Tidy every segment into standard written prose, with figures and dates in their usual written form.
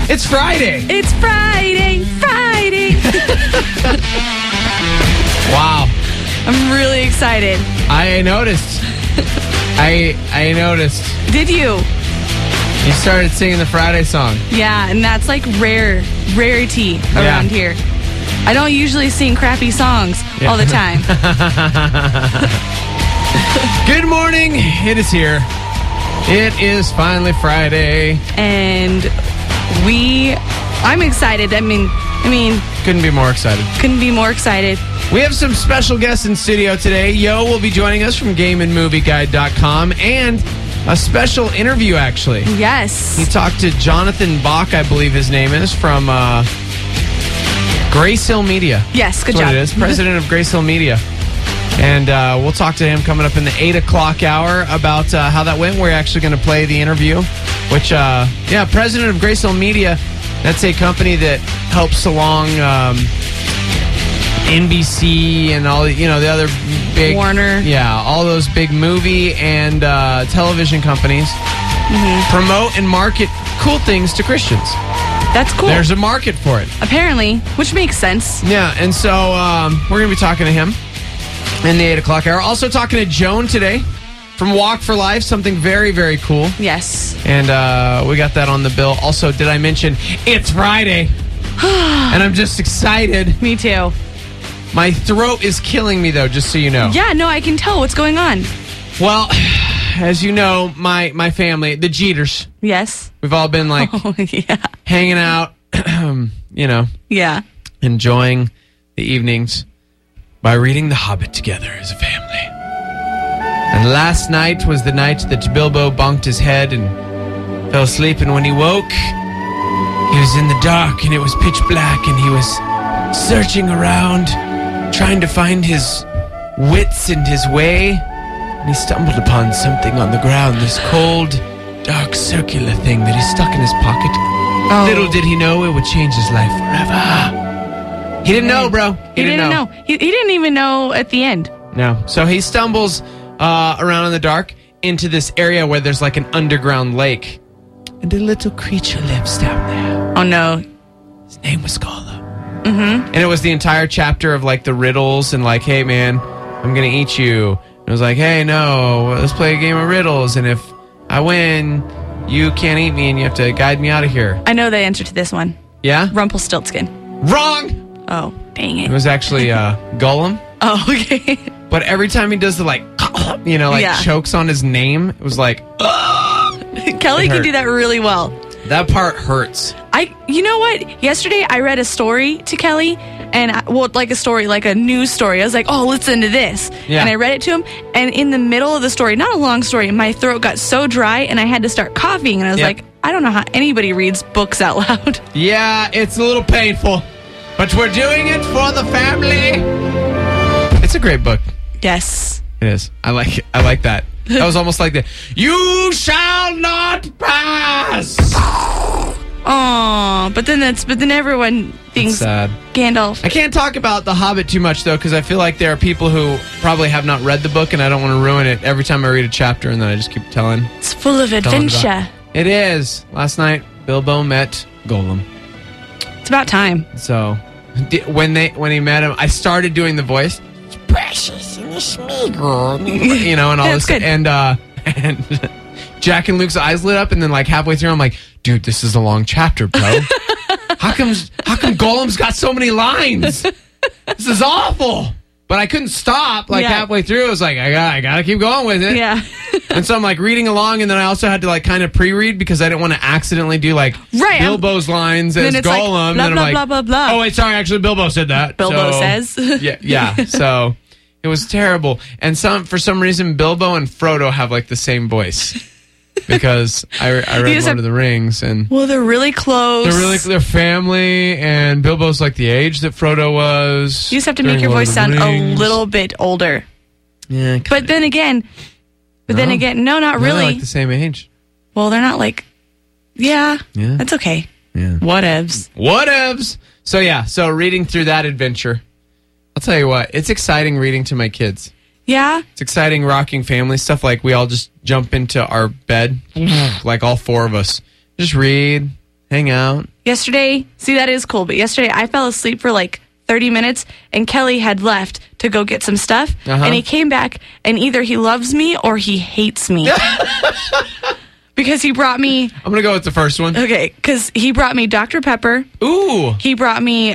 It's Friday. It's Friday. Wow. I'm really excited. I noticed. I noticed. Did you? You started singing the Friday song. Yeah, and that's like rarity around here. I don't usually sing crappy songs all the time. Good morning. It is here. It is finally Friday. And I'm excited. I mean, couldn't be more excited. We have some special guests in studio today. Yo will be joining us from GameAndMovieGuide.com, and a special interview, actually. Yes. He talked to Jonathan Bach, I believe his name is, from Grace Hill Media. Yes, good That's job. what it is, president of Grace Hill Media. And we'll talk to him coming up in the 8 o'clock hour about how that went. We're actually going to play the interview, which, president of Grace Hill Media, that's a company that helps along NBC and all, the other big... Warner. Yeah, all those big movie and television companies promote and market cool things to Christians. That's cool. There's a market for it. Apparently, which makes sense. Yeah, and so we're going to be talking to him in the 8 o'clock hour. Also talking to Joan today from Walk for Life, something very, very cool. Yes. And we got that on the bill. Also, did I mention it's Friday? And I'm just excited. Me too. My throat is killing me, though, just so you know. Yeah, no, I can tell what's going on. Well, as you know, my family, the Jeters. Yes. We've all been, hanging out, Yeah. enjoying the evenings by reading The Hobbit together as a family. And last night was the night that Bilbo bonked his head and fell asleep, and when he woke, he was in the dark, and it was pitch black, and he was searching around, trying to find his wits and his way, and he stumbled upon something on the ground, this cold, dark, circular thing that he stuck in his pocket. Oh. Little did he know it would change his life forever. He didn't know, bro. He didn't know. He didn't even know at the end. No. So he stumbles around in the dark into this area where there's like an underground lake. And a little creature lives down there. Oh, no. His name was Gollum. And it was the entire chapter of like the riddles and like, hey, man, I'm going to eat you. And it was like, hey, no, let's play a game of riddles. And if I win, you can't eat me and you have to guide me out of here. I know the answer to this one. Yeah? Rumpelstiltskin. Wrong! Oh, dang it. It was actually Gollum. Oh, okay. But every time he does the chokes on his name, it was like, Kelly can do that really well. That part hurts. You know what? Yesterday I read a story to Kelly, and a news story. I was like, oh, listen to this. Yeah. And I read it to him, and in the middle of the story, not a long story, my throat got so dry, and I had to start coughing, and I was like, I don't know how anybody reads books out loud. Yeah, it's a little painful, but we're doing it for the family. It's a great book. Yes. It is. I like it. I like that. That was almost like the "You shall not pass." Oh, but then everyone thinks sad. Gandalf. I can't talk about The Hobbit too much though, because I feel like there are people who probably have not read the book, and I don't want to ruin it every time I read a chapter, and then I just keep telling. It's full of adventure. It is. Last night, Bilbo met Gollum. It's about time. So, when he met him, I started doing the voice. It's precious and the Smeagol. And all That's this. good. And Jack and Luke's eyes lit up, and then halfway through, I'm like, dude, this is a long chapter, bro. How come Gollum's got so many lines? This is awful. But I couldn't stop halfway through. I was like, I gotta keep going with it. Yeah. And so I'm reading along, and then I also had to kind of pre-read because I didn't want to accidentally do Bilbo's lines as Gollum. Blah, and blah, I'm blah, blah, blah. Oh wait, sorry, actually Bilbo said that. Bilbo says. Yeah. So it was terrible. And for some reason Bilbo and Frodo have the same voice. Because I read Lord of the Rings, and they're really close. They're family, and Bilbo's the age that Frodo was. You just have to make your voice sound a little bit older. Yeah, but then again, no, not really. They're the same age. Well, they're not yeah, that's okay. Yeah, whatevs. So reading through that adventure, I'll tell you what, it's exciting reading to my kids. Yeah. It's exciting rocking family stuff. We all just jump into our bed, all four of us. Just read, hang out. Yesterday, see, that is cool. But yesterday, I fell asleep for like 30 minutes, and Kelly had left to go get some stuff. And he came back, and either he loves me or he hates me. Because he brought me... I'm going to go with the first one. Okay, because he brought me Dr. Pepper. Ooh. He brought me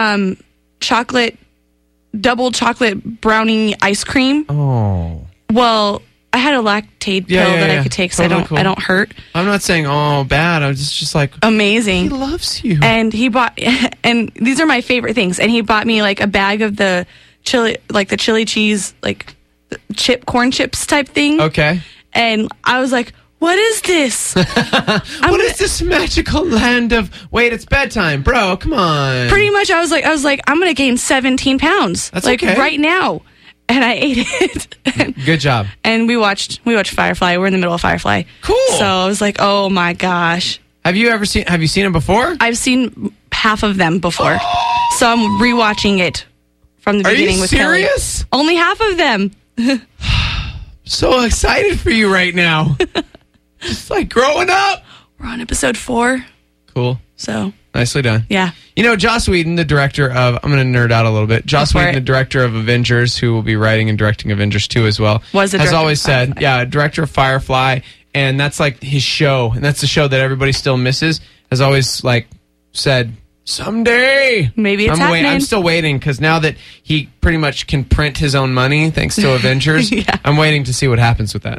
double chocolate brownie ice cream. Oh. Well, I had a lactate pill that I could take, so totally I don't hurt. I'm not saying, bad. I'm just like... Amazing. He loves you. And he bought... And these are my favorite things. And he bought me, like, a bag of the chili cheese, like, corn chips type thing. Okay. And I was like... What is this? What is this magical land of... Wait, it's bedtime. Bro, come on. Pretty much, I was like, I'm going to gain 17 pounds. That's like, okay. right now. And I ate it. Good job. And we watched Firefly. We're in the middle of Firefly. Cool. So I was like, oh my gosh. Have you seen them before? I've seen half of them before. So I'm rewatching it from the beginning with Kelly. Are you serious? Only half of them. So excited for you right now. Just like growing up. We're on episode 4. Cool. So nicely done. Yeah. You know, Joss Whedon, the director of... I'm going to nerd out a little bit. Joss Whedon, the director of Avengers, who will be writing and directing Avengers 2 as well, has always said, director of Firefly, and that's like his show, and that's the show that everybody still misses, has always like said, someday. Maybe it's happening. I'm still waiting, because now that he pretty much can print his own money thanks to Avengers, I'm waiting to see what happens with that.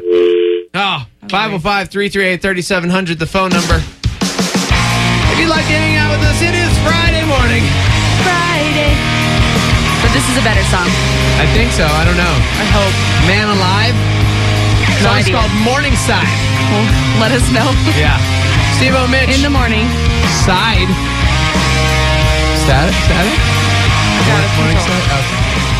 505-338-3700, the phone number. If you'd like to hang out with us, it is Friday morning. Friday. But this is a better song. I think so. I don't know. I hope. Man Alive. The song's called Morningside. Well, let us know. Yeah. Steve-O, Mitch. In the morning. Side. Static? Morningside? Okay.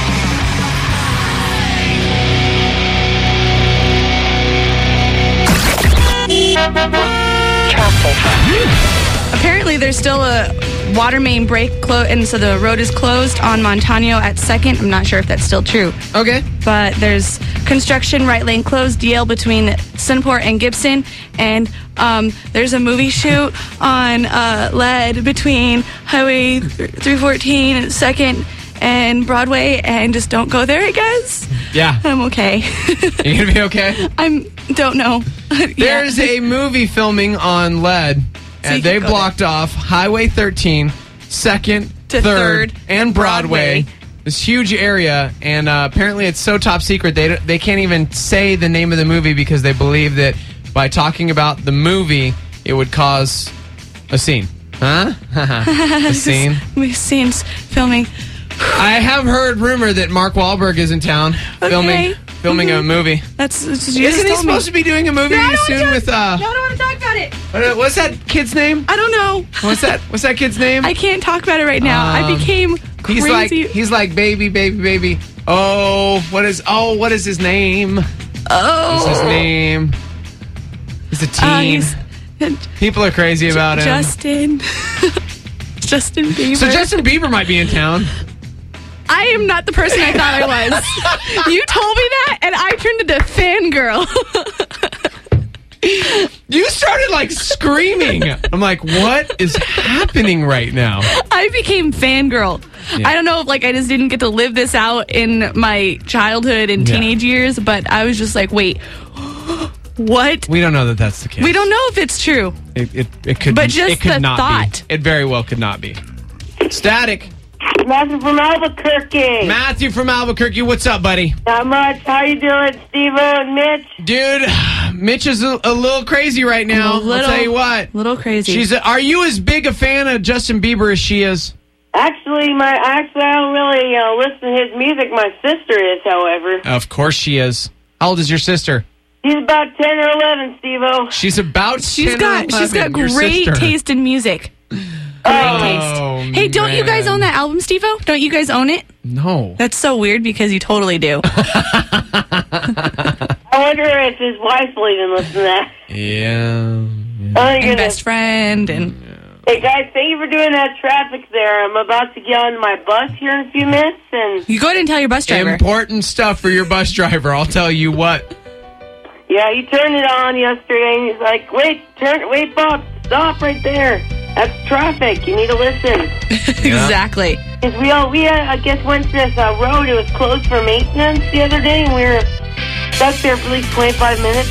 Apparently, there's still a water main break, and so the road is closed on Montano at 2nd. I'm not sure if that's still true. Okay. But there's construction, right lane closed, DL between Sunport and Gibson, and there's a movie shoot on lead between Highway 314 and 2nd and Broadway, and just don't go there, I guess. Yeah. I'm okay. You gonna be okay? Don't know. There's a movie filming on lead. And they blocked off Highway 13, 2nd, to 3rd, and Broadway. This huge area, and apparently it's so top secret they can't even say the name of the movie because they believe that by talking about the movie, it would cause a scene. Huh? A scene? Scenes filming. I have heard rumor that Mark Wahlberg is in town filming a movie. Isn't he supposed to be doing a movie soon with... No, I don't want to talk about it. What's that kid's name? I don't know. What's that kid's name? I can't talk about it right now. I became crazy. He's like baby. Oh, what is his name? Oh. What's his name? He's a teen. People are crazy about him. Justin Bieber. So Justin Bieber might be in town. I am not the person I thought I was. You told me that, and I turned into fangirl. You started like screaming. I'm like, what is happening right now? I became fangirl. Yeah. I don't know if I just didn't get to live this out in my childhood and teenage years, but I was just like, wait, what? We don't know that that's the case. We don't know if it's true. It could, but just it could the not thought. Be. It very well could not be. Static. Matthew from Albuquerque. Matthew from Albuquerque, what's up, buddy? Not much. How you doing, Steve-O and Mitch? Dude, Mitch is a little crazy right now. I'll tell you what. Little crazy. Are you as big a fan of Justin Bieber as she is? Actually, I don't really listen to his music. My sister is, however. Of course she is. How old is your sister? She's about 10 or 11, Steve-O. She's about 10 or 11. She's got great taste in music. Great taste. Hey, don't you guys own that album, Steve-O? Don't you guys own it? No. That's so weird because you totally do. I wonder if his wife will even listen to that. Yeah. And best friend and... Hey, guys, thank you for doing that traffic there. I'm about to get on my bus here in a few minutes, and... You go ahead and tell your bus driver. Important stuff for your bus driver, I'll tell you what. Yeah, he turned it on yesterday, and he's like, wait, Bob, stop right there. That's traffic. You need to listen. Exactly. Because we I guess, went to this road. It was closed for maintenance the other day, and we were stuck there for at least 25 minutes.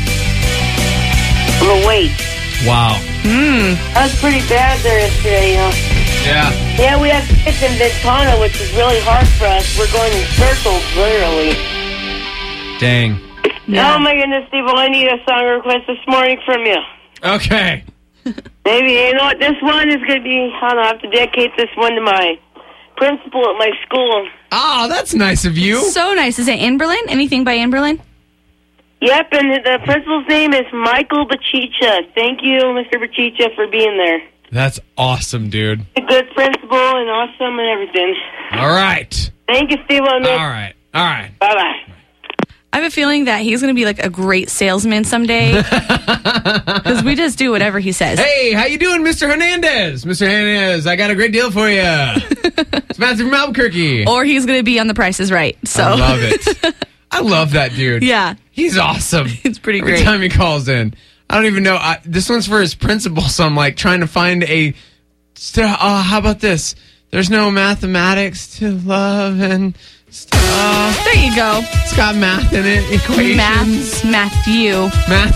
On the wait. Wow. That was pretty bad there yesterday, you know. Yeah. Yeah, we have kids in Ventana, which is really hard for us. We're going in circles, literally. Dang. Yeah. Oh, my goodness, Steve, I need a song request this morning from you. Okay. Maybe, you know what, this one is going to be, I don't know, I have to dedicate this one to my principal at my school. Oh, that's nice of you. So nice. Is it Anne Boleyn? Anything by Anne Boleyn? Yep, and the principal's name is Michael Bachicha. Thank you, Mr. Bachicha, for being there. That's awesome, dude. A good principal and awesome and everything. All right. Thank you, Steve. All right. Bye-bye. I have a feeling that he's going to be like a great salesman someday. Because we just do whatever he says. Hey, how you doing, Mr. Hernandez? Mr. Hernandez, I got a great deal for you. It's Matthew from Albuquerque. Or he's going to be on The Price is Right. So. I love it. I love that dude. Yeah. He's awesome. It's pretty great. Every time he calls in. I don't even know. This one's for his principal, so I'm like trying to find how about this? There's no mathematics to love and stuff. There you go. It's got math in it. Equations. Matthew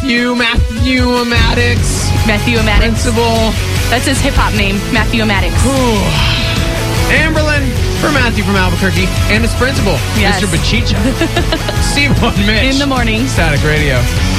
Mathematics. Principal. That's his hip-hop name, Matthew Maddox. Amberlin for Matthew from Albuquerque and his principal, Yes. Mr. Bachicha. Steve and Mitch. In the morning. Static Radio.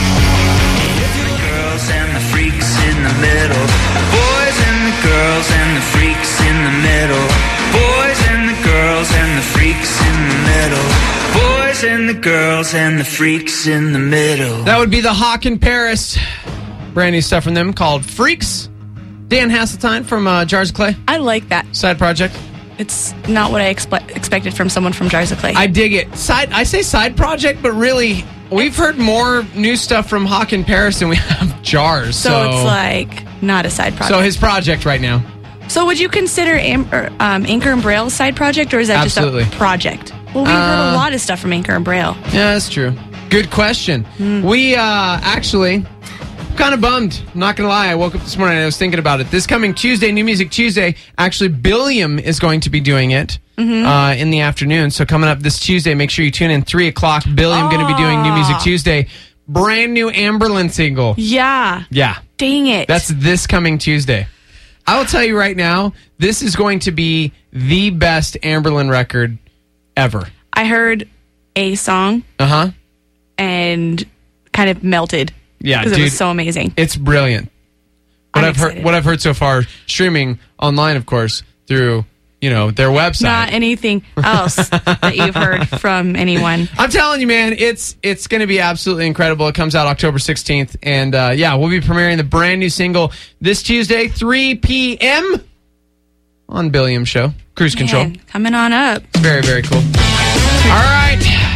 Girls and the freaks in the middle. Boys and the girls and the freaks in the middle. Boys and the girls and the freaks in the middle. Boys and the girls and the freaks in the middle. That would be the Hawk in Paris. Brand new stuff from them called Freaks. Dan Hasseltine from Jars of Clay. I like that. Side project. It's not what I expected from someone from Jars of Clay. I dig it. I say side project, but really, we've heard more new stuff from Hawk in Paris than we have Jars. so it's like not a side project. So his project right now. So would you consider Anchor and Braille a side project, or is that Absolutely. just a project? Well, we've heard a lot of stuff from Anchor and Braille. Yeah, that's true. Good question. We actually kind of bummed. I'm not going to lie. I woke up this morning and I was thinking about it. This coming Tuesday, New Music Tuesday, actually Billiam is going to be doing it in the afternoon. So coming up this Tuesday, make sure you tune in 3 o'clock. Billiam going to be doing New Music Tuesday. Brand new Amberlin single. Yeah. Yeah. Dang it. That's this coming Tuesday. I will tell you right now, this is going to be the best Amberlin record ever. I heard a song and kind of melted. Yeah, because dude, it was so amazing. It's brilliant. What I've heard so far, streaming online, of course, through their website. Not anything else that you've heard from anyone. I'm telling you, man, it's going to be absolutely incredible. It comes out October 16th, and we'll be premiering the brand new single this Tuesday, 3 p.m. on Billiam Show, Cruise Control. Coming on up. It's very, very cool. All right,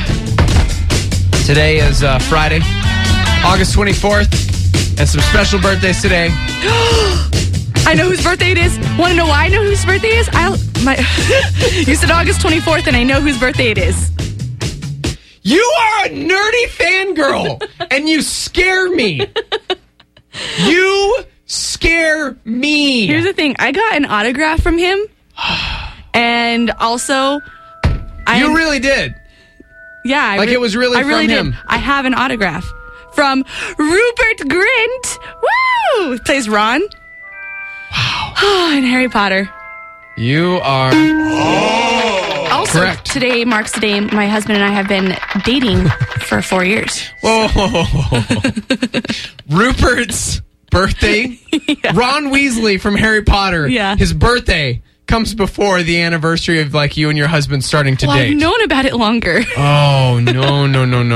today is Friday, August 24th, and some special birthdays today. I know whose birthday it is. Want to know why I know whose birthday it is? You said August 24th, and I know whose birthday it is. You are a nerdy fangirl, and you scare me. You scare me. Here's the thing. I got an autograph from him, and also... You really did? Yeah. It was really from him. Did. I have an autograph from Rupert Grint. Woo! He plays Ron. Wow. And Harry Potter. You are Also, correct. Today marks the day my husband and I have been dating for 4 years. Whoa. Rupert's birthday? Yeah. Ron Weasley from Harry Potter. Yeah. His birthday comes before the anniversary of you and your husband starting to date. I've known about it longer. Oh, no.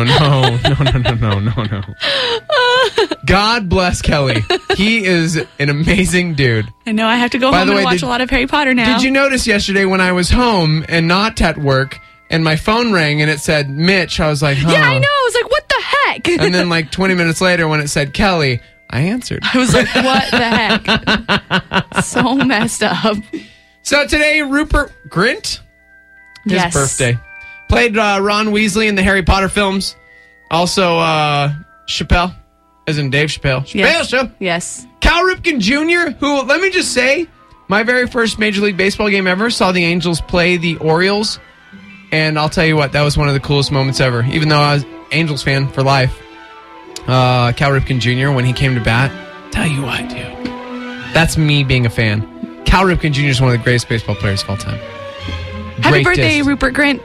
No. God bless Kelly. He is an amazing dude. I know I have to go home and watch a lot of Harry Potter now. Did you notice yesterday when I was home and not at work and my phone rang and it said Mitch, I was like, huh. Yeah, I know. I was like, what the heck? And then 20 minutes later when it said Kelly, I answered. I was like, what the heck? So messed up. So today, Rupert Grint, his birthday. Played Ron Weasley in the Harry Potter films. Also, Chappelle as in Dave Chappelle. Chappelle Yes. Show. Yes. Cal Ripken Jr., who, let me just say, my very first Major League Baseball game ever saw the Angels play the Orioles. And I'll tell you what, that was one of the coolest moments ever. Even though I was an Angels fan for life. Cal Ripken Jr., when he came to bat, tell you what, dude. That's me being a fan. Cal Ripken Jr. is one of the greatest baseball players of all time. Happy birthday, Rupert Grint.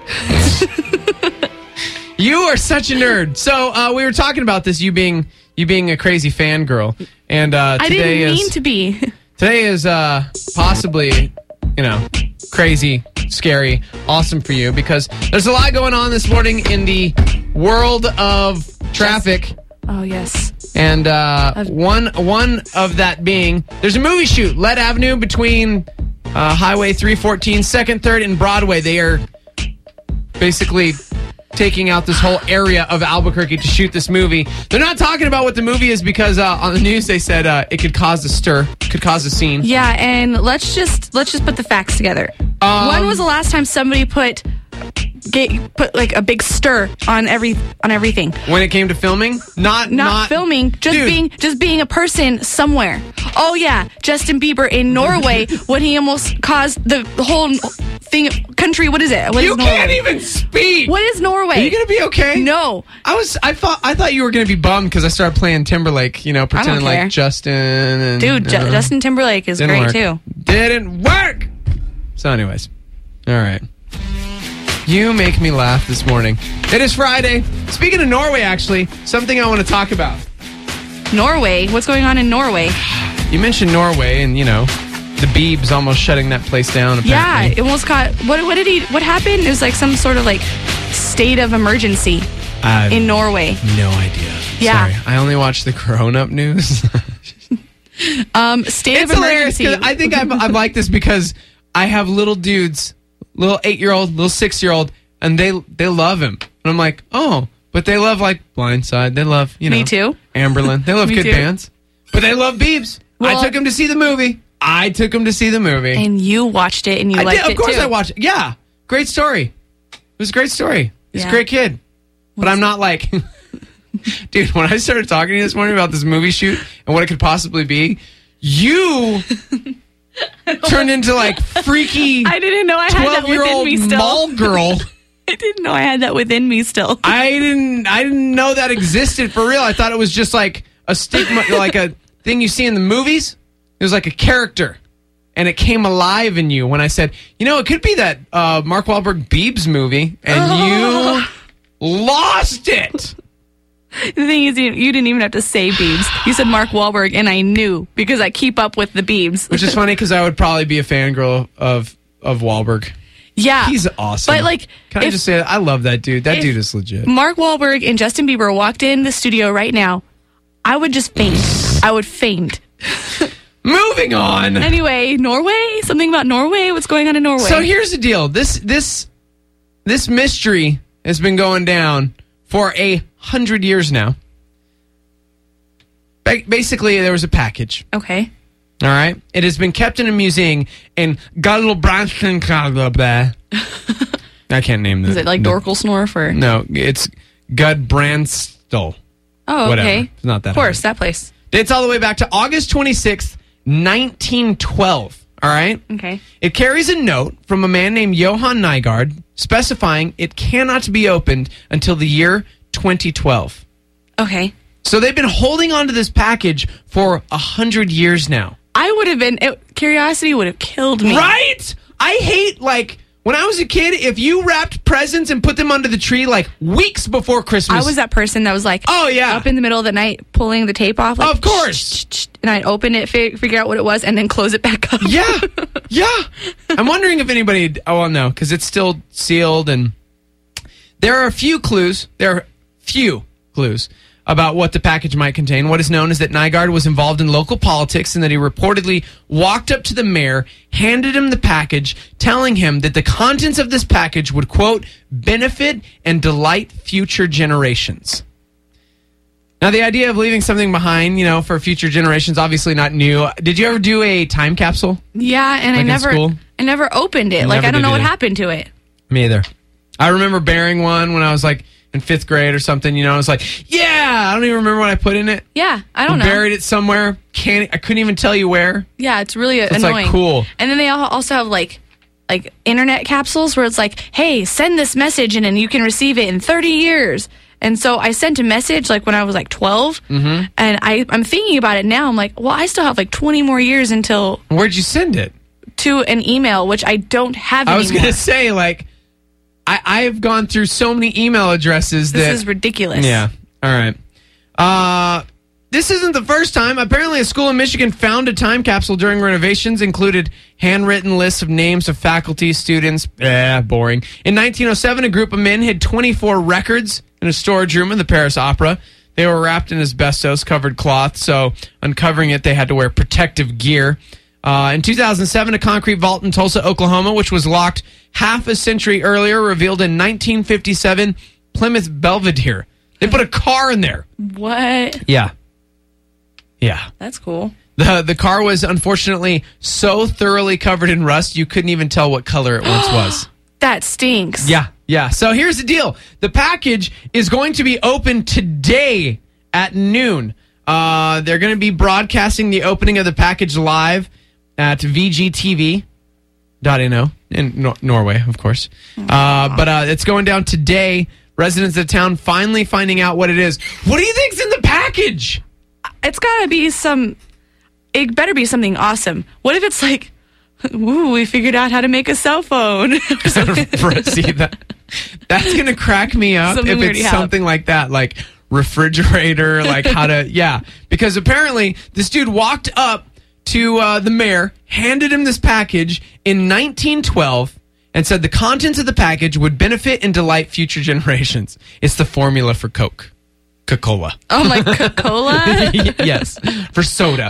You are such a nerd. So we were talking about this, you being a crazy fangirl. And I today didn't is... mean to be. Today is possibly, crazy, scary, awesome for you because there's a lot going on this morning in the world of traffic. Oh, yes. And one of that being, there's a movie shoot, Lead Avenue between Highway 314, 2nd, 3rd, and Broadway. They are basically taking out this whole area of Albuquerque to shoot this movie. They're not talking about what the movie is because on the news they said it could cause a stir, could cause a scene. Yeah, and let's just put the facts together. When was the last time somebody put like a big stir on everything? When it came to filming, not filming, just being a person somewhere. Oh yeah, Justin Bieber in Norway when he almost caused the whole country. What is it? What you is Norway? Can't even speak. What is Norway? Are you gonna be okay? No. I thought you were gonna be bummed because I started playing Timberlake. Pretending care. like Justin. And, Dude, Justin Timberlake is great work. too. Didn't work. So, anyways, all right. You make me laugh this morning. It is Friday. Speaking of Norway, actually, something I want to talk about. Norway? What's going on in Norway? You mentioned Norway, and the Biebs almost shutting that place down. Apparently. Yeah, it almost got. What happened? It was like some sort of like state of emergency in Norway. No idea. Yeah. Sorry. I only watch the grown-up news. State It's of hilarious. emergency. I think I'm like this because I have little dudes, little 8-year-old, little 6-year-old, and they love him. And I'm like, oh, but they love like Blindside. They love, Me too. Amberlin. They love Me good too. bands. But they love Biebs. Well, I took them to see the movie. And you watched it and you liked it too. Of course I watched it. Yeah. Great story. It was a great story. He's a Yeah. great kid. But I'm not like... Dude, when I started talking to you this morning about this movie shoot and what it could possibly be, you turned into like freaky I didn't know I had that within 12-year-old me still. mall girl. I didn't know I had that within me still. I didn't know that existed for real. I thought it was just like a stigma, like a thing you see in the movies. It was like a character. And it came alive in you when I said, it could be that Mark Wahlberg Biebs movie. And you lost it. The thing is, you didn't even have to say Biebs. You said Mark Wahlberg, and I knew because I keep up with the Biebs. Which is funny because I would probably be a fangirl of Wahlberg. Yeah. He's awesome. But can I just say that? I love that dude. That dude is legit. Mark Wahlberg and Justin Bieber walked in the studio right now, I would just faint. I would faint. Moving on. Anyway, Norway? Something about Norway? What's going on in Norway? So here's the deal. This mystery has been going down for 100 years now. Basically, there was a package. Okay. All right. It has been kept in a museum in Gudbrandsdal. I can't name this. Is it like Dorkelsnorf or? No, it's Gudbrandsdal. Oh, Whatever. okay. It's not that Of course, hard. that place. Dates all the way back to August 26th, 1912. All right? Okay. It carries a note from a man named Johan Nygaard specifying it cannot be opened until the year 2012. Okay. So they've been holding on to this package for 100 years now. I would have been... curiosity would have killed me. Right? I hate, when I was a kid, if you wrapped presents and put them under the tree, weeks before Christmas. I was that person that was oh, yeah. up in the middle of the night pulling the tape off. Of course. And I'd open it, figure out what it was, and then close it back up. Yeah. Yeah. I'm wondering if anybody... Oh, well, no, because it's still sealed, and there are a few clues. About what the package might contain. What is known is that Nygaard was involved in local politics and that he reportedly walked up to the mayor, handed him the package, telling him that the contents of this package would, quote, benefit and delight future generations. Now, the idea of leaving something behind, for future generations, obviously not new. Did you ever do a time capsule? Yeah, and in school? I never opened it. Never I don't know did what either. happened to it. Me either. I remember bearing one when I was in in 5th grade or something. You know, it's like, yeah, I don't even remember what I put in it. Yeah, I don't know. Buried it somewhere. I couldn't even tell you where. Yeah, it's really It's annoying. like cool. And then they also have like internet capsules where it's like, hey, send this message and you can receive it in 30 years. And so I sent a message like when I was like 12, and I'm thinking about it now. I'm like, well, I still have like 20 more years until Where'd you send it? to an email, which I don't have I anymore. was going to say, like, I've gone through so many email addresses This that... is ridiculous. Yeah. All right. This isn't the first time. Apparently, a school in Michigan found a time capsule during renovations, included handwritten lists of names of faculty, students. Boring. In 1907, a group of men hid 24 records in a storage room in the Paris Opera. They were wrapped in asbestos-covered cloth, so uncovering it, they had to wear protective gear. In 2007, a concrete vault in Tulsa, Oklahoma, which was locked half a century earlier, revealed in 1957 Plymouth Belvedere. They put a car in there. What? Yeah. Yeah. That's cool. The car was unfortunately so thoroughly covered in rust, you couldn't even tell what color it once was. That stinks. Yeah. Yeah. So here's the deal. The package is going to be open today at noon. They're going to be broadcasting the opening of the package live at VGTV.no in Norway, of course. But it's going down today. Residents of the town finally finding out what it is. What do you think's in the package? It's gotta be it better be something awesome. What if it's like, ooh, we figured out how to make a cell phone? See, that's going to crack me up Something if we it's already have. something like that, like refrigerator, like how to, yeah. Because apparently this dude walked up to the mayor, handed him this package in 1912, and said the contents of the package would benefit and delight future generations. It's the formula for Coca-Cola. Oh, my Coca-Cola? Yes, for soda.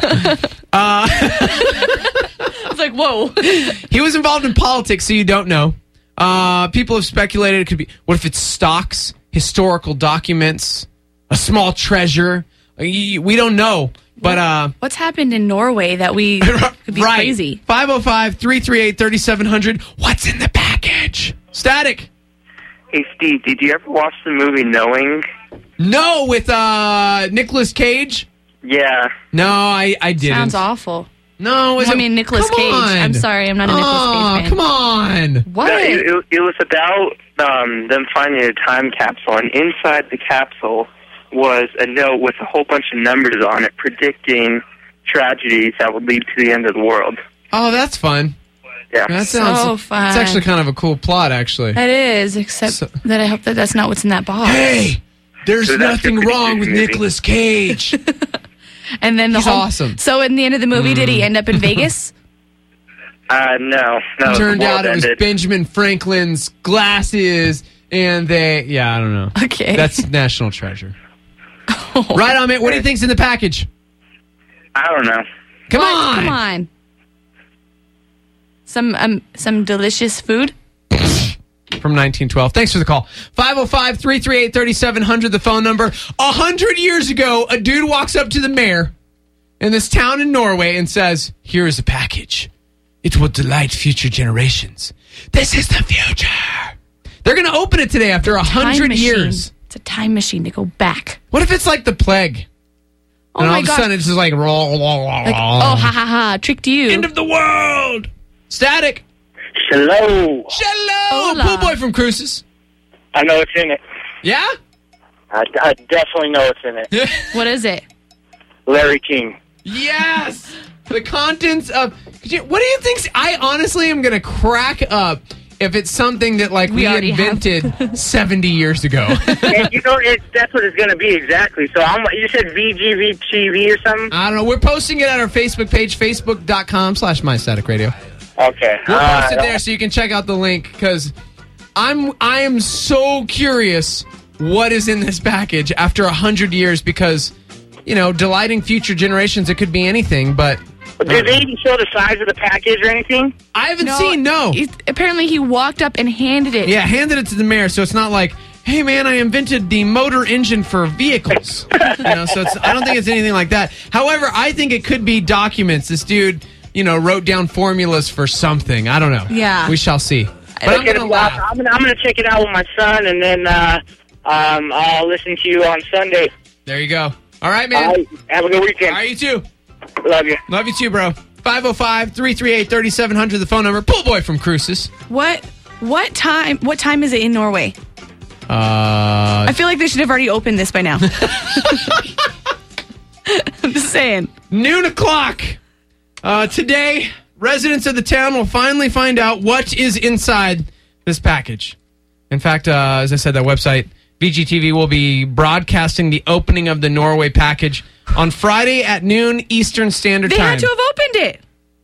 I was like, whoa. He was involved in politics, so you don't know. People have speculated it could be, what if it's stocks, historical documents, a small treasure? We don't know. But What's happened in Norway that we could be right. crazy? 505-338-3700. What's in the package? Static. Hey, Steve, did you ever watch the movie Knowing? No, with Nicolas Cage? Yeah. No, I didn't. Sounds awful. No, I mean, Nicolas Cage. I'm sorry, I'm not a Nicolas Cage fan. Come on. What? No, it was about them finding a time capsule, and inside the capsule was a note with a whole bunch of numbers on it predicting tragedies that would lead to the end of the world. Oh, that's fun. Yeah. That sounds So fun. It's actually kind of a cool plot, actually. It is, except that I hope that that's not what's in that box. Hey, there's So that's nothing a pretty wrong good with movie. Nicolas Cage. And then He's awesome. So in the end of the movie, did he end up in Vegas? No. Turned the out world it was ended. Benjamin Franklin's glasses, and I don't know. Okay. That's National Treasure. Right on, man. What do you think's in the package? I don't know. Come What? on. Come on. Some delicious food? From 1912. Thanks for the call. 505-338-3700, the phone number. 100 years ago, a dude walks up to the mayor in this town in Norway and says, here is a package. It will delight future generations. This is the future. They're going to open it today after 100 years. It's a time machine to go back. What if it's like the plague? Oh and all my of a God. sudden it's just like, Like, oh, ha, ha, ha. Tricked you. end of the world. Static. Hello. Hello. Hola. Pool boy from Cruces. I know what's in it. Yeah? I definitely know what's in it. What is it? Larry King. Yes. The contents of. What do you think? I honestly am going to crack up if it's something that like we already have. invented 70 years ago. And that's what it's going to be exactly. So you said VGVTV or something? I don't know. We're posting it on our Facebook page, facebook.com/MyStaticRadio. Okay. We'll post it there so you can check out the link because I am so curious what is in this package after 100 years because, delighting future generations, it could be anything, but... Did they even show the size of the package or anything? I haven't seen, no. Apparently he walked up and handed it. Yeah, handed it to the mayor, so it's not like, hey, man, I invented the motor engine for vehicles. So I don't think it's anything like that. However, I think it could be documents. This dude, wrote down formulas for something. I don't know. Yeah. We shall see. But I'm going to laugh. I'm going to check it out with my son, and then I'll listen to you on Sunday. There you go. All right, man. All right, have a good weekend. All right, you too. Love you. Love you too, bro. 505-338-3700, the phone number. Pool boy from Cruces. What time is it in Norway? I feel like they should have already opened this by now. I'm just saying. Noon o'clock. Today, residents of the town will finally find out what is inside this package. In fact, as I said, that website, VGTV, will be broadcasting the opening of the Norway package on Friday at noon Eastern Standard They Time. had to have opened it.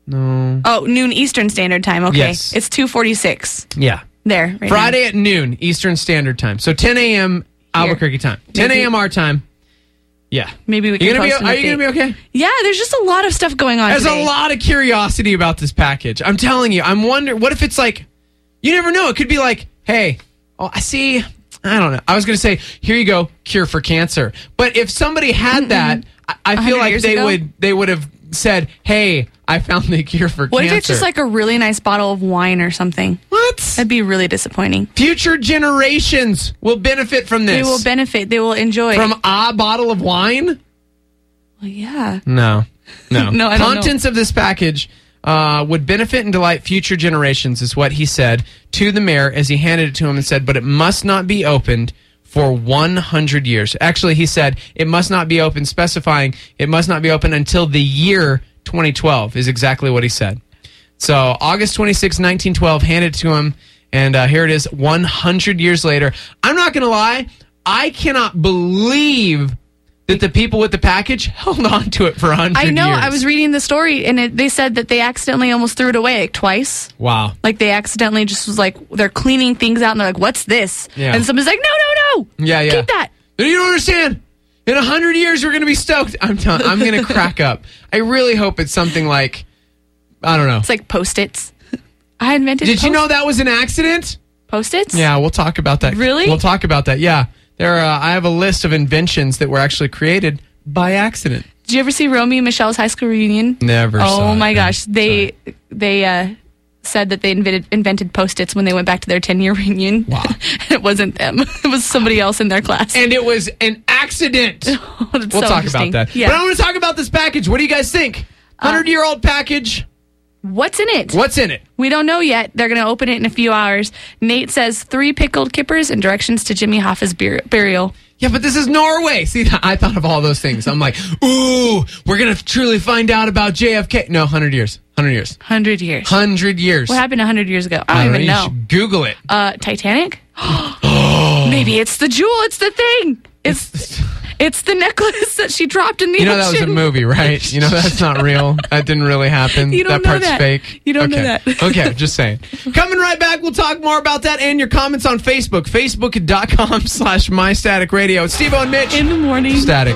No. Oh, noon Eastern Standard Time. Okay. Yes. It's 2:46. Yeah. There. Right Friday at noon Eastern Standard Time. So 10 a.m. Albuquerque time. 10 a.m. our time. Yeah. Maybe we can post an Are you going to be okay? Yeah, there's just a lot of stuff going on There's today. a lot of curiosity about this package. I'm telling you. I'm wondering, what if it's like, you never know. It could be like, hey, I see, I don't know. I was going to say, here you go, cure for cancer. But if somebody had that, I feel like they would have said, hey, I found the cure for cancer. What if it's just like a really nice bottle of wine or something? What? That'd be really disappointing. Future generations will benefit from this. They will benefit. They will enjoy. From a bottle of wine? Well, yeah. No. No, I don't know. Contents of this package would benefit and delight future generations, is what he said to the mayor as he handed it to him and said, but it must not be opened for 100 years. Actually, he said it must not be open, specifying it must not be open until the year 2012 is exactly what he said. So August 26, 1912, handed it to him, and here it is 100 years later. I'm not going to lie, I cannot believe that the people with the package held on to it for 100 years. I know. I was reading the story, and they said that they accidentally almost threw it away like twice. Wow. Like they accidentally just was like, they're cleaning things out, and they're like, what's this? Yeah. And somebody's like, no. Yeah. Keep that. You don't understand. In 100 years, we're going to be stoked. I'm going to crack up. I really hope it's something like, I don't know. It's like Post-its. I invented Did you know that was an accident? Post-its? Yeah, we'll talk about that. Really? We'll talk about that. Yeah. I have a list of inventions that were actually created by accident. Did you ever see Romeo and Michelle's high school reunion? Never saw Oh it. my gosh. They said that they invented Post-its when they went back to their 10-year reunion. Wow. It wasn't them. It was somebody else in their class. And it was an accident. We'll talk about that. Yeah. But I want to talk about this package. What do you guys think? 100-year-old package. What's in it? What's in it? We don't know yet. They're going to open it in a few hours. Nate says 3 pickled kippers and directions to Jimmy Hoffa's burial. Yeah, but this is Norway. See, I thought of all those things. I'm like, ooh, we're going to truly find out about JFK. No, 100 years. 100 years. 100 years. 100 years. What happened 100 years ago? I don't even know. You should Google it. Titanic? Maybe it's the jewel. It's the thing. It's the necklace that she dropped in the ocean. You know that was a movie, right? You know that's not real. That didn't really happen. You don't that know part's that. fake. You don't know that. Okay, just saying. Coming right back, we'll talk more about that and your comments on Facebook. Facebook.com/MyStaticRadio. It's Steve-O and Mitch. In the morning. Static.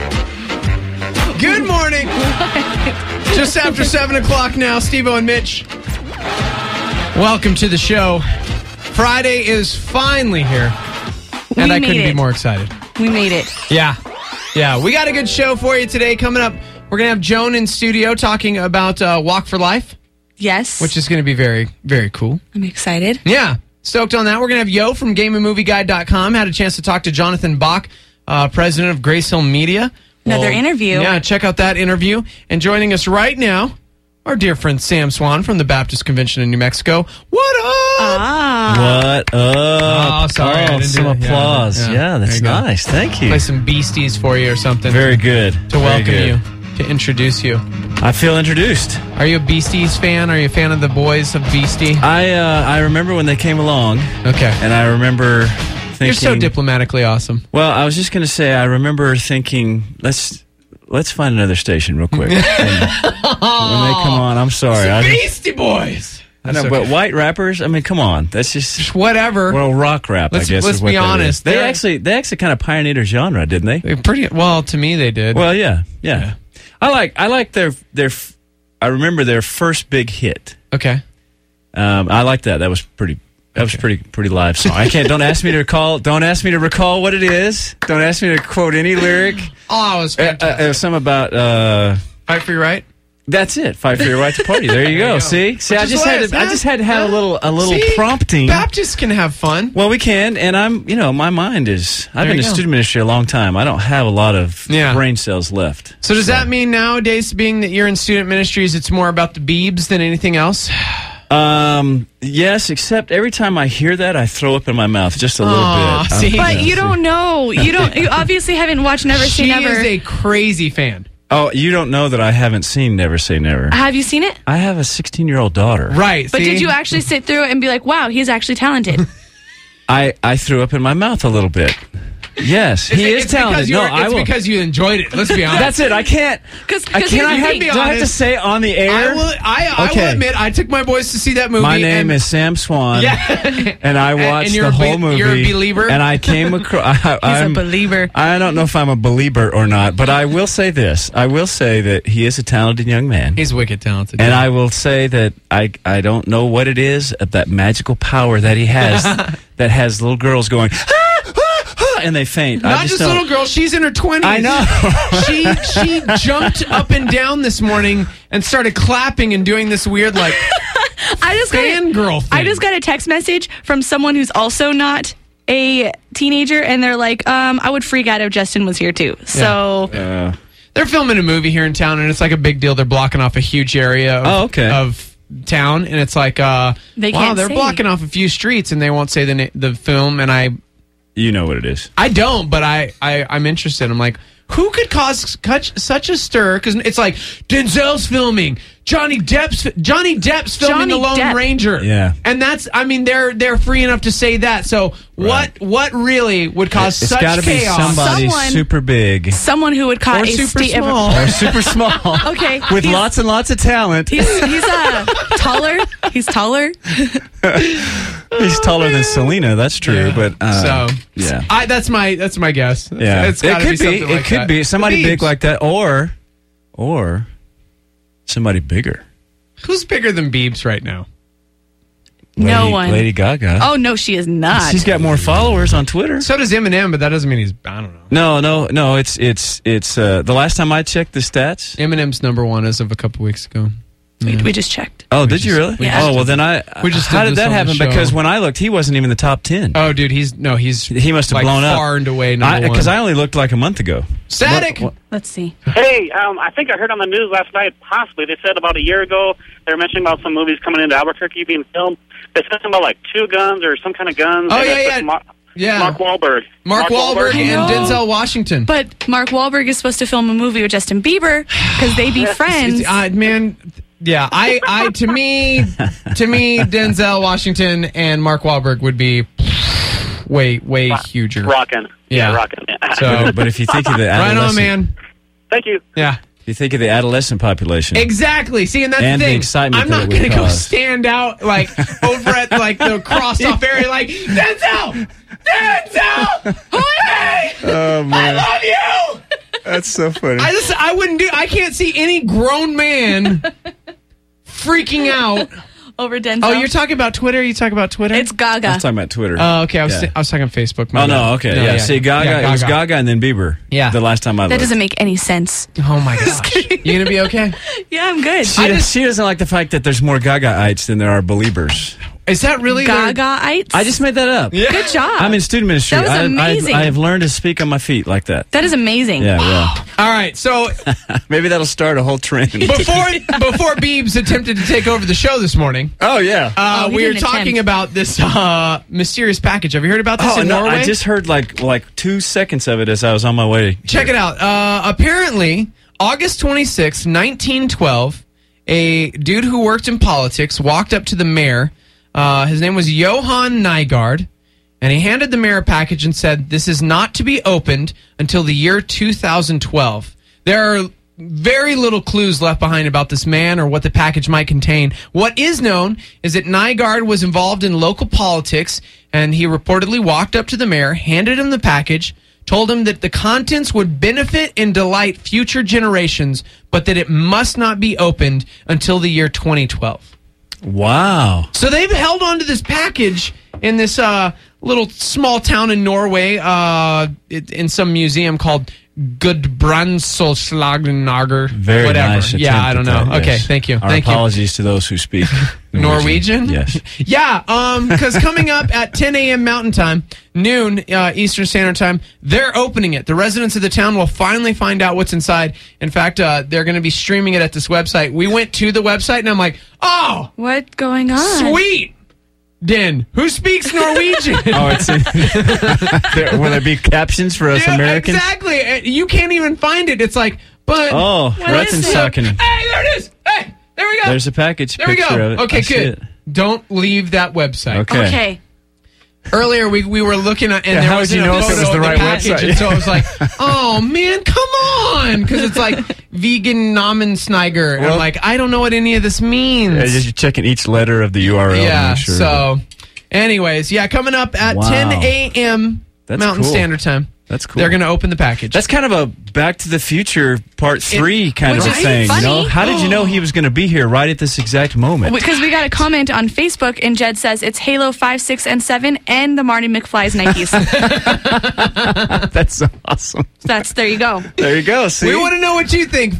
Good morning. Just after 7 o'clock now, Steve-O and Mitch. Welcome to the show. Friday is finally here. And I couldn't be more excited. We made it. Yeah. We got a good show for you today. Coming up, we're going to have Joan in studio talking about Walk for Life. Yes. Which is going to be very, very cool. I'm excited. Yeah. Stoked on that. We're going to have Yo from GameAndMovieGuide.com. Had a chance to talk to Jonathan Bach, president of Grace Hill Media. Another interview. Yeah, check out that interview. And joining us right now, our dear friend Sam Swan from the Baptist Convention in New Mexico. What up? What up? Oh, sorry. I didn't some do that. applause. Yeah, that's There you go. nice. Thank you. Play some Beasties for you or something. Very good. To welcome you, to introduce you. I feel introduced. Are you a Beasties fan? Are you a fan of the boys of Beastie? I remember when they came along. Okay. And I remember thinking... You're so diplomatically awesome. Well, I was just going to say, I remember thinking, let's find another station real quick. And when they come on, I'm sorry. Beastie Boys! I know, but white rappers, I mean, come on. That's just whatever. Well, rock rap, I guess. Let's be honest. They actually kind of pioneered a genre, didn't they? Well, to me, they did. Well, yeah. I like their. I remember their first big hit. Okay. I like that. That was pretty. That was pretty live song. I can't. Don't ask me to recall. Don't ask me to recall what it is. Don't ask me to quote any lyric. Oh, it was fantastic. It was some about Fight for Your Right. That's it. Fight for your right to party. There you go. See, I just had to have a little prompting. Baptists can have fun. Well, we can, and my mind is. I've been in student ministry a long time. I don't have a lot of brain cells left. So does that mean nowadays, being that you're in student ministries, it's more about the Beebs than anything else? Yes, except every time I hear that, I throw up in my mouth just a little bit. See? But you don't know. You obviously haven't watched Never Say Never. She is a crazy fan. Oh, you don't know that I haven't seen Never Say Never. Have you seen it? I have a 16-year-old daughter. Right. But did you actually sit through it and be like, wow, he's actually talented? I threw up in my mouth a little bit. Yes, he is talented. It's because you enjoyed it. Let's be honest. That's it. I can't. Do I have to say it on the air? I will admit, I took my boys to see that movie. My name is Sam Swan. Yeah. And I watched the whole movie. You're a believer? And I came across. He's a believer. I don't know if I'm a believer or not, but I will say this. I will say that he is a talented young man. He's wicked talented. And I will say that I don't know what it is of that magical power that he has that has little girls going, and they faint. Not just little girl. She's in her 20s. I know. She jumped up and down this morning and started clapping and doing this weird fangirl thing. I just got a text message from someone who's also not a teenager, and they're like, I would freak out if Justin was here too. So they're filming a movie here in town, and it's like a big deal. They're blocking off a huge area of town, and it's like, they're blocking off a few streets, and they won't say the film, and You know what it is. I don't, but I'm interested. I'm like, who could cause such a stir? Because it's like Denzel's filming, Johnny Depp's filming The Lone Ranger. Yeah, and they're free enough to say that. So what really would cause such chaos? It's got to be somebody super big, someone who would cause super small, or super small. Okay, with lots and lots of talent. He's taller. He's taller. He's taller than Selena. That's true, but yeah, that's my guess. Yeah, it could be. It could be somebody big like that, or somebody bigger. Who's bigger than Biebs right now? No one. Lady Gaga. Oh no, she is not. She's got more followers on Twitter. So does Eminem, but that doesn't mean he's. I don't know. No. It's the last time I checked the stats, Eminem's number one as of a couple weeks ago. We just checked. Oh, did you really? Yeah. Oh, well then how did that happen? Because when I looked, he wasn't even in the top 10. Oh, dude, he must have blown up far and away number one. Because I only looked like a month ago. Static. Let's see. Hey, I think I heard on the news last night, possibly, they said about a year ago, they were mentioning about some movies coming into Albuquerque being filmed. They said something about like two guns or some kind of guns. Oh, yeah. Mark Wahlberg. Mark Wahlberg and Denzel Washington. But Mark Wahlberg is supposed to film a movie with Justin Bieber because they be friends. Man... Yeah, to me, Denzel Washington and Mark Wahlberg would be way huger. Rockin'. Yeah. Rockin'. Yeah. So, but if you think of the adolescent... Right on, man. Thank you. Yeah. If you think of the adolescent population... Exactly. See, and that's the thing. Excitement I'm not going to go stand out, over at, the crossed-off area, like, Denzel! Hey! Oh, man. I love you! That's so funny. I can't see any grown man freaking out over Denzel. Oh, you're talking about Twitter? You talking about Twitter? It's Gaga. I was talking about Twitter. Oh, okay. I was talking Facebook. Oh, no, okay. No, yeah. See, Gaga, it was Gaga and then Bieber. Yeah. The last time I looked. That doesn't make any sense. Oh, my gosh. You going to be okay? Yeah, I'm good. She doesn't like the fact that there's more Gaga-ites than there are believers. Is that really Gaga-ites? I just made that up. Yeah. Good job. I'm in student ministry. That was amazing. I have learned to speak on my feet like that. That is amazing. Yeah, wow. All right, so maybe that'll start a whole trend. Before Biebs attempted to take over the show this morning. Oh yeah. We were talking about this mysterious package. Have you heard about this in Norway? I just heard like 2 seconds of it as I was on my way. Check it out. Apparently, August 26, 1912, a dude who worked in politics walked up to the mayor. His name was Johan Nygaard, and he handed the mayor a package and said, "This is not to be opened until the year 2012. There are very little clues left behind about this man or what the package might contain. What is known is that Nygaard was involved in local politics, and he reportedly walked up to the mayor, handed him the package, told him that the contents would benefit and delight future generations, but that it must not be opened until the year 2012. Wow. So they've held on to this package in this little small town in Norway in some museum called Gudbrandsdalsnagar. Very whatever. nice. Yeah, I don't know. attempt at that, Okay, yes. thank you. Our Thank you. apologies to those who speak Norwegian? Yes. Yeah, because coming up at 10 a.m. Mountain Time, noon Eastern Standard Time, they're opening it. The residents of the town will finally find out what's inside. In fact, they're going to be streaming it at this website. We went to the website, and I'm like, oh, What's going on? sweet. Den, who speaks Norwegian? Oh, it's will there be captions for us Yeah, Americans? exactly. You can't even find it. It's like, but Oh, What is it? Ruttensucken. hey, there it is. Hey, there we go. There's a package There we picture go. of it. Okay, I see good. it. Don't leave that website. Okay. Okay. Earlier, we were looking at, and Yeah, there how was would you a know if it photo was the of right package, website? and so I was like, "Oh man, come on!" Because it's like vegan Namensniger, and I'm Well- like, I don't know what any of this means. Yeah, you're checking each letter of the URL. to Yeah. make sure. So, anyways, yeah, coming up at Wow. 10 a.m. That's Mountain cool. Standard Time. That's cool. They're going to open the package. That's kind of a Back to the Future Part 3 kind of which a is thing. You know? funny. How did you know he was going to be here right at this exact moment? Because we got a comment on Facebook, and Jed says it's Halo 5, 6, and 7, and the Marty McFly's Nikes. That's awesome. There you go. There you go. See? We want to know what you think.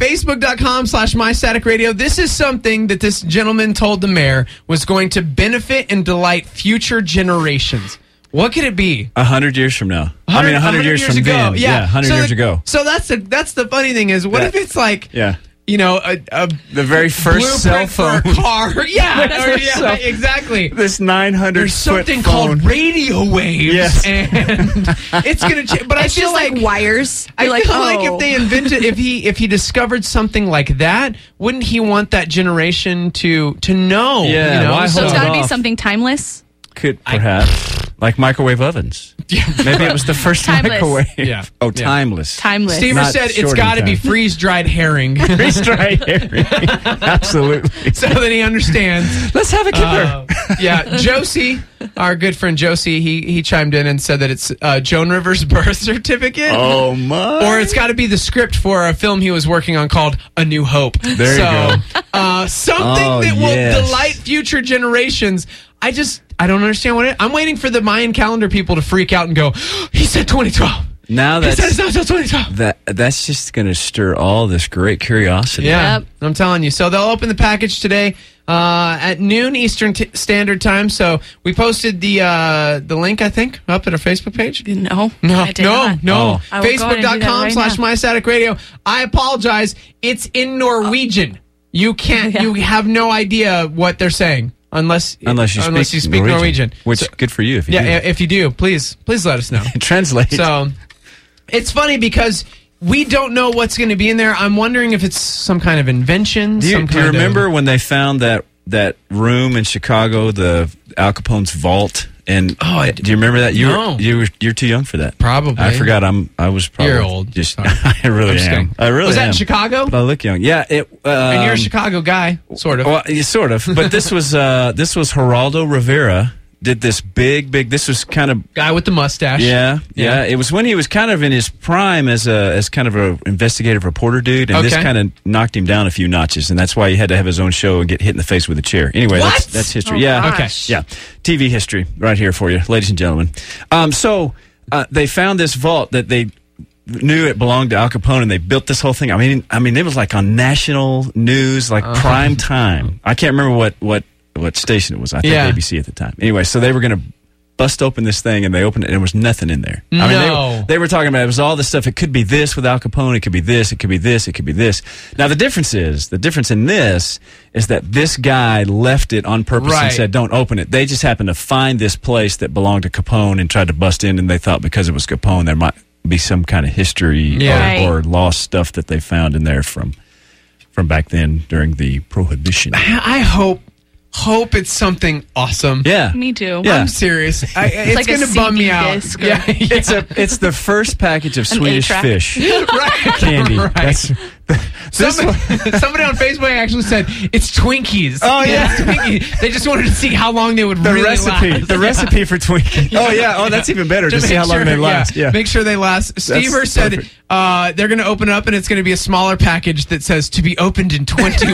Facebook.com/MyStaticRadio. This is something that this gentleman told the mayor was going to benefit and delight future generations. What could it be? 100 years from now. 100 years from ago. then. Yeah, 100 So years the- ago. So that's the funny thing is, what That- if it's like, Yeah. you know, a The very first cell blueprint for phone. a car? Yeah, or, First yeah, cell- exactly. This 900 There's something called radio waves, Yes. and it's gonna change. But I It's feel just like wires. I You're feel like, like if they invented, if he discovered something like that, wouldn't he want that generation to know? Yeah, you know? why So it's hold got to be off. something timeless. Could perhaps. Like microwave ovens. Maybe it was the first Timeless. microwave. Yeah. Oh, Yeah. timeless. Timeless. Stever Not said it's short got to in be time. freeze-dried herring, Freeze-dried herring. Absolutely. so that he understands. Let's have a kipper. Yeah, Josie, our good friend Josie, he chimed in and said that it's Joan Rivers' birth certificate. Oh, my. Or it's got to be the script for a film he was working on called A New Hope. There you go. Something Oh, that will yes. delight future generations. I don't understand what it is. I'm waiting for the Mayan calendar people to freak out and go, he said 2012. Now He said it's that's not until 2012. that's just going to stir all this great curiosity. Yeah, Yep. I'm telling you. So they'll open the package today at noon Eastern Standard Time. So we posted the link, I think, up at our Facebook page. No. No, I did no, not. no. Oh. I will go ahead and do that right Facebook.com/MyStaticRadio. I apologize. It's in Norwegian. You can't, Yeah. you have no idea what they're saying unless you speak Norwegian. Which, So- good for you if you yeah, do. if you do, please let us know. Translate. So it's funny because we don't know what's going to be in there. I'm wondering if it's some kind of invention. Do you remember when they found that room in Chicago, the Al Capone's vault? And do you remember that? No. You're too young for that. Probably. I forgot. I was probably You're old. Just Sorry. I really I'm just am. kidding. I really Was that am. in Chicago? But I look young. Yeah. And you're a Chicago guy, sort of. Well, yeah, sort of. But this was Geraldo Rivera did this big. This was kind of Guy with the mustache. yeah. It was when he was kind of in his prime as kind of a investigative reporter dude, and this Okay. kind of knocked him down a few notches, and that's why he had to have his own show and get hit in the face with a chair. Anyway, What? that's history. Oh, yeah. gosh. Yeah. TV history right here for you, ladies and gentlemen. So they found this vault that they knew it belonged to Al Capone, and they built this whole thing. I mean, it was like on national news, like prime time. I can't remember what station it was. I think Yeah. ABC at the time. Anyway, so they were going to bust open this thing, and they opened it, and there was nothing in there. I No. mean, they were talking about it was all this stuff. It could be this with Al Capone. It could be this. It could be this. It could be this. Now, the difference in this is that this guy left it on purpose and Right. said, don't open it. They just happened to find this place that belonged to Capone and tried to bust in, and they thought because it was Capone, there might be some kind of history Yeah. or lost stuff that they found in there from back then during the Prohibition. I hope it's something awesome. Yeah. Me too. Yeah. I'm serious. It's like a going to bum me CD out. disc or- Yeah, It's the first package of Swedish eight-track. fish right. candy. Right. That's, Somebody on Facebook actually said it's Twinkies. Oh, yeah. It's Twinkies. They just wanted to see how long they would the really recipe. last. The recipe for Twinkies. Oh yeah. Oh, that's even better to see how long they last. Yeah. Make sure they last. Stever said perfect. they're going to open up and it's going to be a smaller package that says to be opened in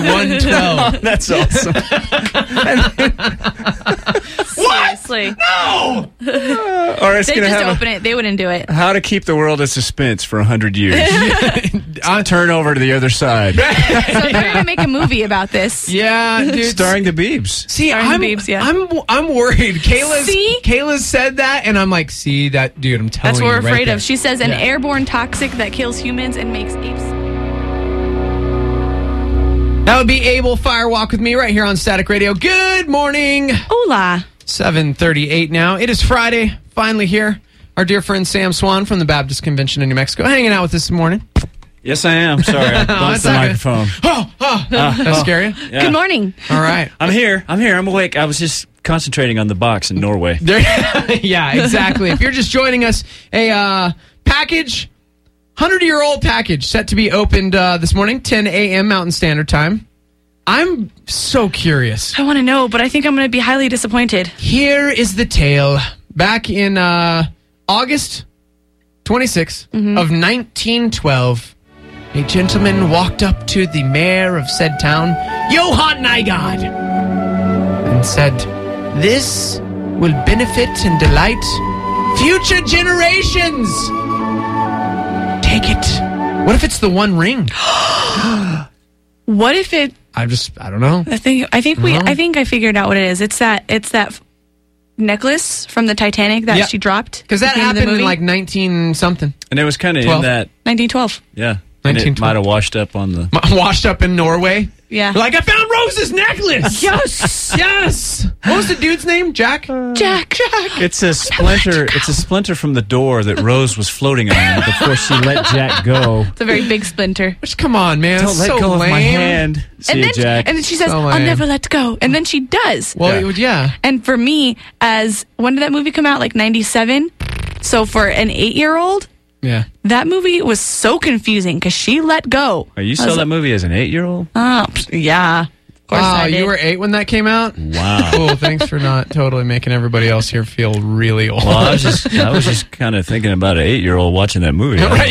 2112. That's awesome. Seriously. No! Or Or it's They going to just have open it. They wouldn't do it. How to Keep the World in Suspense for 100 years. Turn over to the other side. So they're going to make a movie about this. Yeah, dude. Starring the Biebs. See, Starring the Biebs, yeah. I'm worried. See? Kayla said that, and I'm like, see that, dude. I'm telling That's you. what we're right afraid there. of. She says an Yeah. airborne toxic that kills humans and makes apes. That would be Abel Firewalk with me right here on Static Radio. Good morning. Hola. 7:38 now. It is Friday. Finally here. Our dear friend Sam Swan from the Baptist Convention in New Mexico hanging out with us this morning. Yes, I am. Sorry, I bumped it's the not good. microphone. That scare you? Yeah. Good morning. All right. I'm here. I'm awake. I was just concentrating on the box in Norway. Yeah, exactly. If you're just joining us, a package, 100-year-old package set to be opened this morning, 10 a.m. Mountain Standard Time. I'm so curious. I want to know, but I think I'm going to be highly disappointed. Here is the tale. Back in August 26th of 1912, a gentleman walked up to the mayor of said town, Johann Nygaard, and said, "This will benefit and delight future generations. Take it." What if it's the One Ring? What if it? I don't know. I think I figured out what it is. It's that necklace from the Titanic that Yeah. she dropped Because that at the end of the happened in movie. like 19 something. And it was kind of in 12. that, 1912. yeah. And it 1912. might have washed up on the... Washed up in Norway. Yeah. Like, I found Rose's necklace. Yes. Yes. What was the dude's name? Jack? Jack. It's a splinter. It's a splinter from the door that Rose was floating on before she let Jack go. It's a very big splinter. Just come on, man. Don't It's let so go lame. of my hand. See you, Jack. And then she says, So "I'll lame. never let go," and then she does. Well, Yeah. it would, yeah. And for me, when did that movie come out? Like 97. So for an 8-year-old, Yeah. that movie was so confusing because she let go. Oh, you saw that movie as an 8-year-old? Oh, yeah. Of course I did. You were 8 when that came out? Wow. Cool. Thanks for not totally making everybody else here feel really old. Well, I was just kind of thinking about an 8-year-old watching that movie. Right?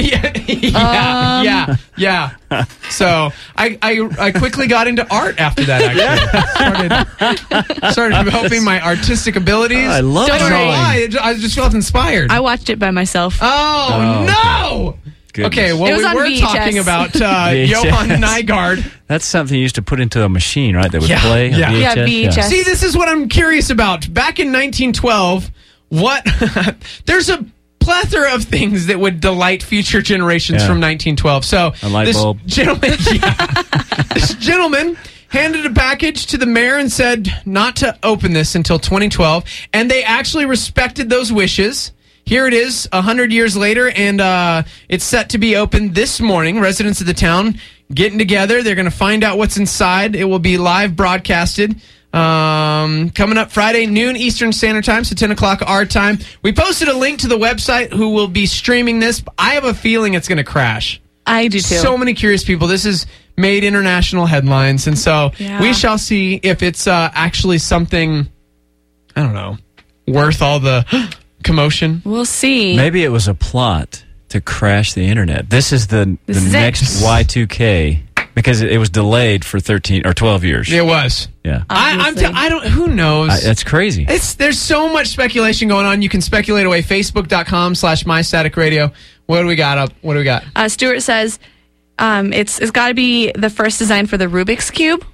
Yeah. So I quickly got into art after that. Actually, started developing my artistic abilities. I love Don't know drawing. why. I just felt inspired. I watched it by myself. Oh, no! Goodness. Okay, well, It was we on were VHS. talking about VHS. Johann Nygaard. That's something you used to put into a machine, right? That would Yeah, play. a yeah. Yeah, VHS? VHS. See, this is what I'm curious about. Back in 1912, there's a plethora of things that would delight future generations Yeah. from 1912. So A light this bulb. gentleman, this gentleman handed a package to the mayor and said not to open this until 2012, and they actually respected those wishes. Here it is, 100 years later, and it's set to be opened this morning. Residents of the town getting together. They're going to find out what's inside. It will be live broadcasted. Coming up Friday, noon Eastern Standard Time, so 10 o'clock our time. We posted a link to the website who will be streaming this. I have a feeling it's going to crash. I do too. So many curious people. This has made international headlines, and so Yeah. we shall see if it's actually something, I don't know, worth all the commotion. We'll see. Maybe it was a plot to crash the internet. This is the is next it. Y2K because it was delayed for 13 or 12 years. It was. Yeah. Obviously. I don't. Who knows? That's crazy. There's so much speculation going on. You can speculate away. Facebook.com/MyStaticRadio. What do we got up? What do we got? Stuart says it's got to be the first design for the Rubik's Cube.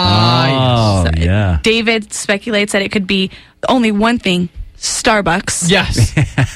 Oh, yeah. David speculates that it could be only one thing. Starbucks. Yes.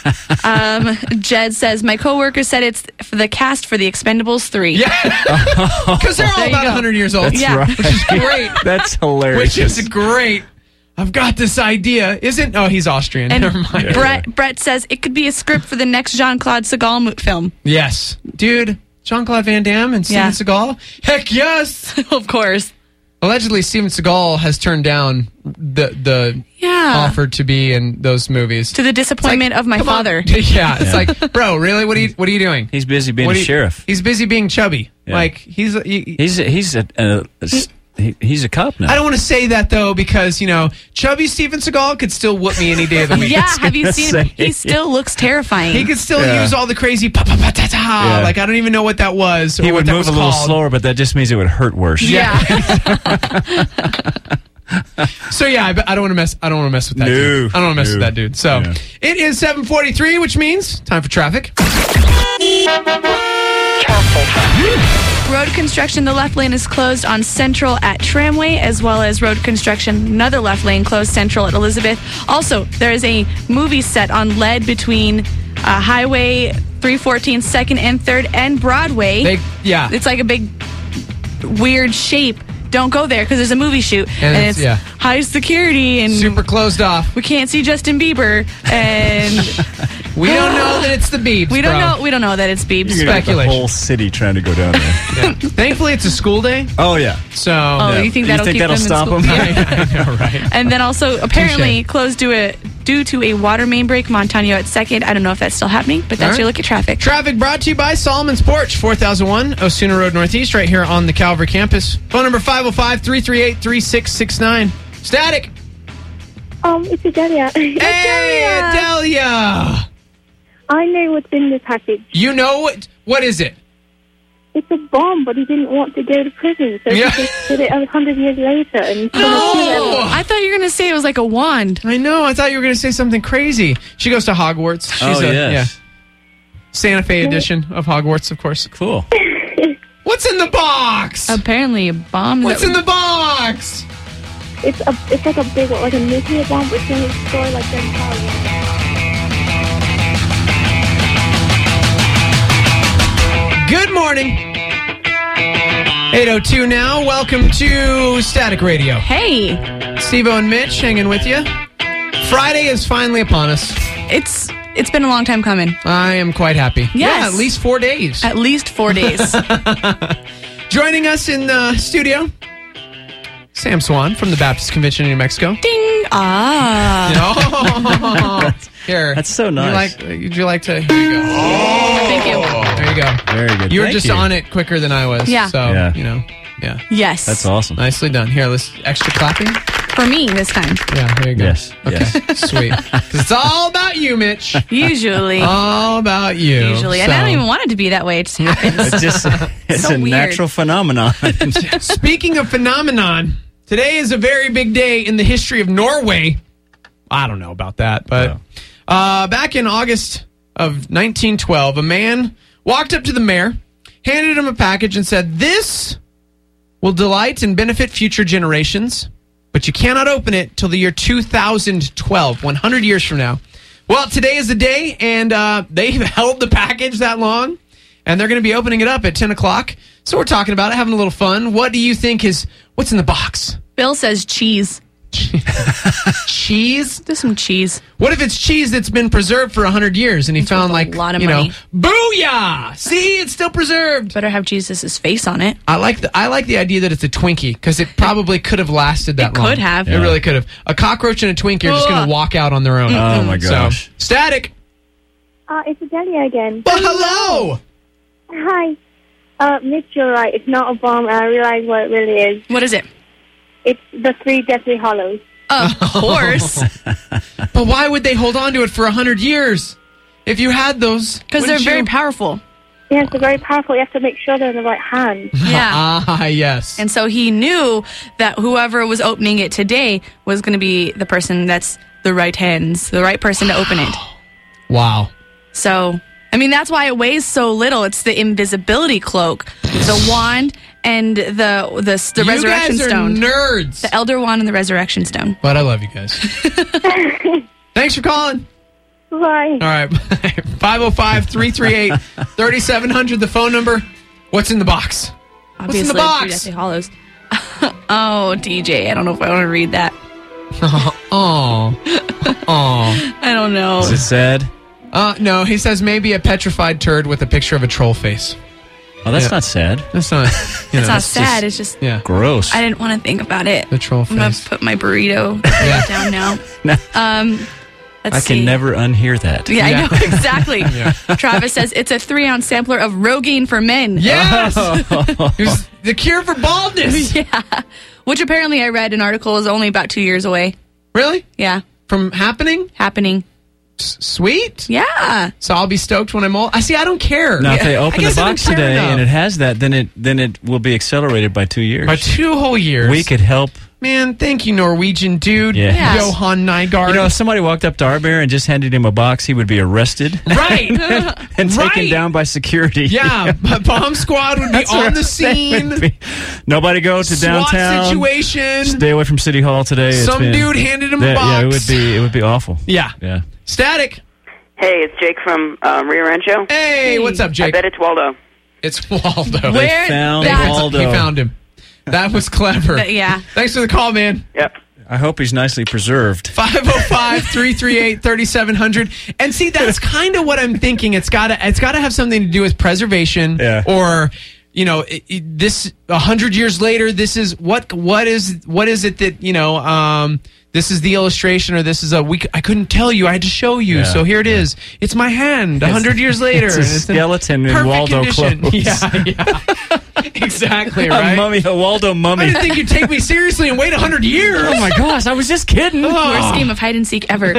Jed says, my coworker said it's for the cast for the Expendables 3. Yeah. Because they're all There you about go. 100 years old. That's Yeah. right. Which is great. That's hilarious. Which is great. I've got this idea. Oh, he's Austrian. And Never mind. Brett says it could be a script for the next Jean-Claude Segal film. Yes. Dude, Jean-Claude Van Damme and Steven Yeah. Seagal? Heck yes. Of course. Allegedly, Steven Seagal has turned down the Yeah. offer to be in those movies. To the disappointment of my Come on. father. Yeah, it's like, bro, really? What are you doing? He's busy being What a are you- sheriff. He's busy being chubby. Yeah. Like he's He's a cop now. I don't want to say that though because chubby Steven Seagal could still whoop me any day of the week. Yeah, have you seen him? say. He still looks terrifying. He could still Yeah. use all the crazy pa-pa-pa-ta-ta. Yeah. Like I don't even know what that was or He what would that move was a little called. slower, but that just means it would hurt worse. yeah. So yeah, I don't want to mess. I don't want to mess with that dude. I don't want to mess with that dude. So it is 7:43, which means time for traffic. Road construction, the left lane is closed on Central at Tramway, as well as road construction, another left lane closed Central at Elizabeth. Also, there is a movie set on lead between Highway 314 2nd and 3rd and Broadway. It's like a big weird shape. Don't go there because there's a movie shoot and it's high security and super closed off. We can't see Justin Bieber and we don't know that it's the Biebs. We don't know that it's Biebs. Speculation. The whole city trying to go down there. Thankfully, it's a school day. Oh yeah. So you think that'll stop them? I know, right? And then also apparently closed due to a water main break, Montano at 2nd. I don't know if that's still happening, but that's your look at traffic. Traffic brought to you by Solomon's Porch, 4001 Osuna Road Northeast, right here on the Calvary campus. Phone number 505-338-3669. Static. It's Adelia. Hey, Adelia. I know what's in the package. You know what is it? It's a bomb, but he didn't want to go to prison, so he just did it 100 years later. And I thought you were going to say it was like a wand. I know. I thought you were going to say something crazy. She goes to Hogwarts. She's Santa Fe edition of Hogwarts, of course. Cool. What's in the box? Apparently a bomb. What's in the box? It's like a big one, like a nuclear bomb, but it's going to destroy like the entire world. Good morning. 8:02 now. Welcome to Static Radio. Hey. Steve-O and Mitch hanging with you. Friday is finally upon us. It's been a long time coming. I am quite happy. Yes. Yeah, at least 4 days. At least 4 days. Joining us in the studio, Sam Swan from the Baptist Convention in New Mexico. Ding! Here. That's so nice. Would you like to? Here you go. Thank you. There you go. Very good. You were just on it quicker than I was. Yeah. So, yeah. Yes. That's awesome. Nicely done. Here, let's extra clapping. For me this time. Yeah, there you go. Yes. Okay. Sweet. 'Cause it's all about you, Mitch. Usually. All about you. Usually. And I don't even want it to be that way. It just happens. It's so a weird. natural phenomenon. Speaking of phenomenon, today is a very big day in the history of Norway. I don't know about that, but back in August of 1912, a man walked up to the mayor, handed him a package, and said, "This will delight and benefit future generations, but you cannot open it till the year 2012, 100 years from now." Well, today is the day, and they've held the package that long, and they're going to be opening it up at 10 o'clock. So we're talking about it, having a little fun. What do you think what's in the box? Bill says cheese. Cheese? There's some cheese. What if it's cheese that's been preserved for 100 years and he found a lot of money. Booyah! See, it's still preserved. Better have Jesus' face on it. I like the idea that it's a Twinkie because it probably could have lasted that long. It could have. It really could have. A cockroach and a Twinkie are just going to walk out on their own. Oh my gosh. So, Static. It's Adelia again. Well, hello. Hi. Mitch, you're right. It's not a bomb. I realize what it really is. What is it? It's the 3 Deathly Hollows. Of course. But why would they hold on to it for 100 years? If you had those. Because they're very powerful. Yes, they're very powerful. You have to make sure they're in the right hand. Yeah. Yes. And so he knew that whoever was opening it today was going to be the person that's the right hands, the right person to open it. Wow. So, I mean, that's why it weighs so little. It's the invisibility cloak, the wand, and the resurrection stone. You guys are nerds. The elder wand and the resurrection stone. But I love you guys. Thanks for calling. Bye. All right. 505-338-3700, the phone number. What's in the box? Obviously, what's in the box? 3 Deathly Hollows. Oh, DJ, I don't know if I want to read that. Oh. I don't know. Is it sad? No, he says maybe a petrified turd with a picture of a troll face. Oh, that's not sad. That's not. It's not sad. It's just gross. I didn't want to think about it. The troll face. I'm gonna put my burrito down now. Let's I can see. never unhear that. Yeah, I know exactly. Travis says it's a 3-ounce sampler of Rogaine for men. Yes, it was the cure for baldness. Yeah, which apparently I read an article is only about 2 years away. Really? Yeah, from happening. Sweet. Yeah. So I'll be stoked when I'm old. I don't care. Now, if they open the box today enough. and it has that, then it will be accelerated by 2 years. By 2 whole years. We could help Man, thank you, Norwegian dude. Yeah. Yes. Johan Nygaard. You know, if somebody walked up to our bear and just handed him a box, he would be arrested right. and taken Right. down by security. Yeah, bomb squad would be That's on right. the scene. They would be. Nobody go to SWAT downtown. situation. Stay away from City Hall today. It's Some been- dude handed him a Yeah, box. it would be awful. Yeah. Yeah. Static. Hey, it's Jake from Rio Rancho. Hey, what's up, I Jake? bet it's Waldo. It's Waldo. Where found that- Waldo. He found him. That was clever. Yeah. Thanks for the call, man. Yep. I hope he's nicely preserved. 505-338-3700. And see, that's kind of what I'm thinking. It's got to have something to do with preservation, Yeah. or this 100 years later. This is what is it that this is the illustration, or this is I couldn't tell you. I had to show you. Yeah. So here it is. It's my hand. 100 years later, It's a and in skeleton in perfect Waldo condition. clothes. Yeah. Exactly A right. Waldo I mummy. didn't think you'd take me seriously and wait 100 years. Oh my gosh, I was just kidding. Worst game of hide and seek ever.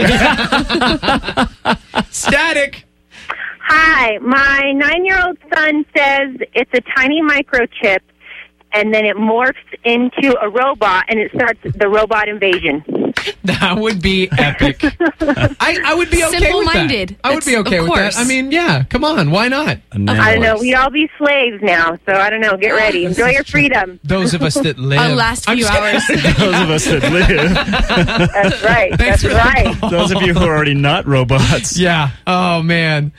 Static. Hi, my 9-year-old son says it's a tiny microchip, and then it morphs into a robot, and it starts the robot invasion. That would be epic. I would be okay with that. Simple-minded. I would be That's- okay of with that. course. I mean, yeah, come on, why not? I don't know. We'd all be slaves now, so I don't know. Get ready. Enjoy your freedom. Those of us that live. Our last I'm few just hours. kidding. Those of us that live. That's right. Thanks That's for the right. call. Those of you who are already not robots. Yeah. Oh, man.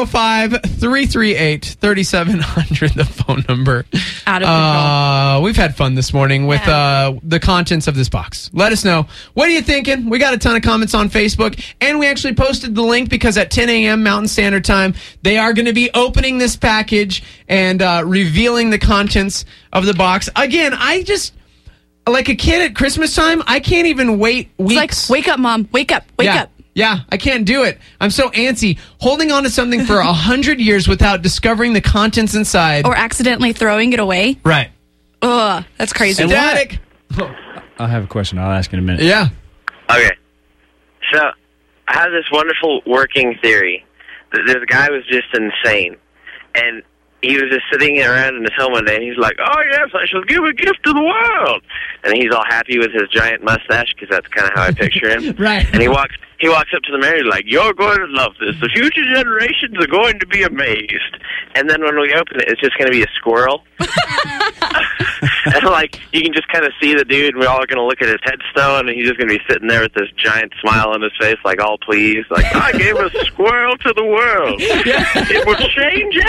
505-338-3700, the phone number. Out of control. We've had fun this morning with the contents of this box. Let us know. What are you thinking? We got a ton of comments on Facebook, and we actually posted the link because at 10 a.m. Mountain Standard Time, they are going to be opening this package and revealing the contents of the box. Again, I just, like a kid at Christmas time, I can't even wait weeks. It's like, wake up, Mom. Wake up. Wake up. Yeah, I can't do it. I'm so antsy. Holding on to something for 100 years without discovering the contents inside. Or accidentally throwing it away. Right. Ugh, that's crazy. Static. I have a question. I'll ask in a minute. Yeah. Okay. So, I have this wonderful working theory that this guy was just insane. And he was just sitting around in his home one day, and he's like, oh, yes, I shall give a gift to the world. And he's all happy with his giant mustache, because that's kind of how I picture him. Right. And he walks up to the mirror, he's like, you're going to love this. The future generations are going to be amazed. And then when we open it, it's just going to be a squirrel. And, like, you can just kind of see the dude, and we're all going to look at his headstone, and he's just going to be sitting there with this giant smile on his face, like, all pleased. Like, I gave a squirrel to the world. It will change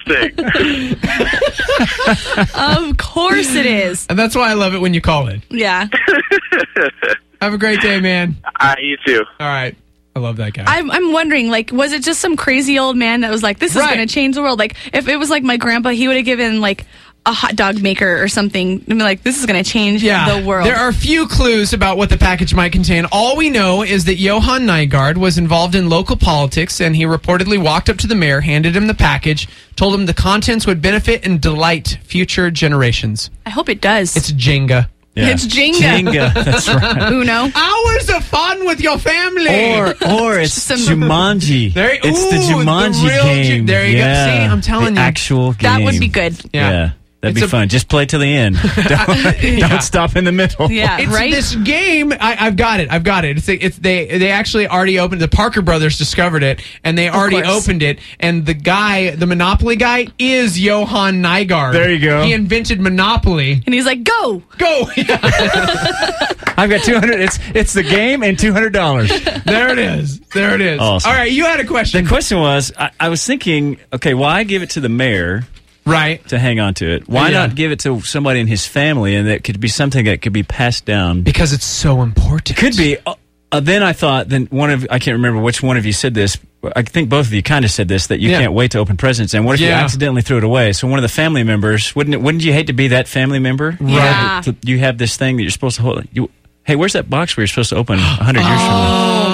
everything. Of course it is. And that's why I love it when you call in. Yeah. Have a great day, man. You too. All right. I love that guy. I'm wondering, like, was it just some crazy old man that was like, this is Right. going to change the world? Like, if it was like my grandpa, he would have given, like, a hot dog maker or something and be like, this is going to change the world. There are a few clues about what the package might contain. All we know is that Johan Nygaard was involved in local politics, and he reportedly walked up to the mayor, handed him the package, told him the contents would benefit and delight future generations. I hope it does. It's Jenga. Yeah. It's Jenga. Jenga, that's right. Uno. Hours of fun with your family. Or it's Some- Jumanji. There- It's the ooh, the Jumanji real game. there you go. Yeah. See, I'm telling the you. actual game. That would be good. Yeah. That'd It's be fun. Just play to the end. Don't stop in the middle. Yeah, It's right? this game. I've got it. They actually already opened. The Parker brothers discovered it, and they already course. opened it. And the guy, the Monopoly guy, is Johan Nygaard. There you go. He invented Monopoly. And he's like, go. Go. I've got 200. It's the game and $200. There it is. There it is. Awesome. All right, you had a question. The question was, I was thinking, okay, why give it to the mayor right. to hang on to it? Why Yeah. not give it to somebody in his family, and that could be something that could be passed down? Because it's so important. Could be. Then I thought, I can't remember which one of you said this. I think both of you kind of said this, that you Yeah. can't wait to open presents. And what if you Yeah. accidentally threw it away? So one of the family members, wouldn't you hate to be that family member? Yeah. You have this thing that you're supposed to hold. Hey, where's that box where you're supposed to open 100 years from now?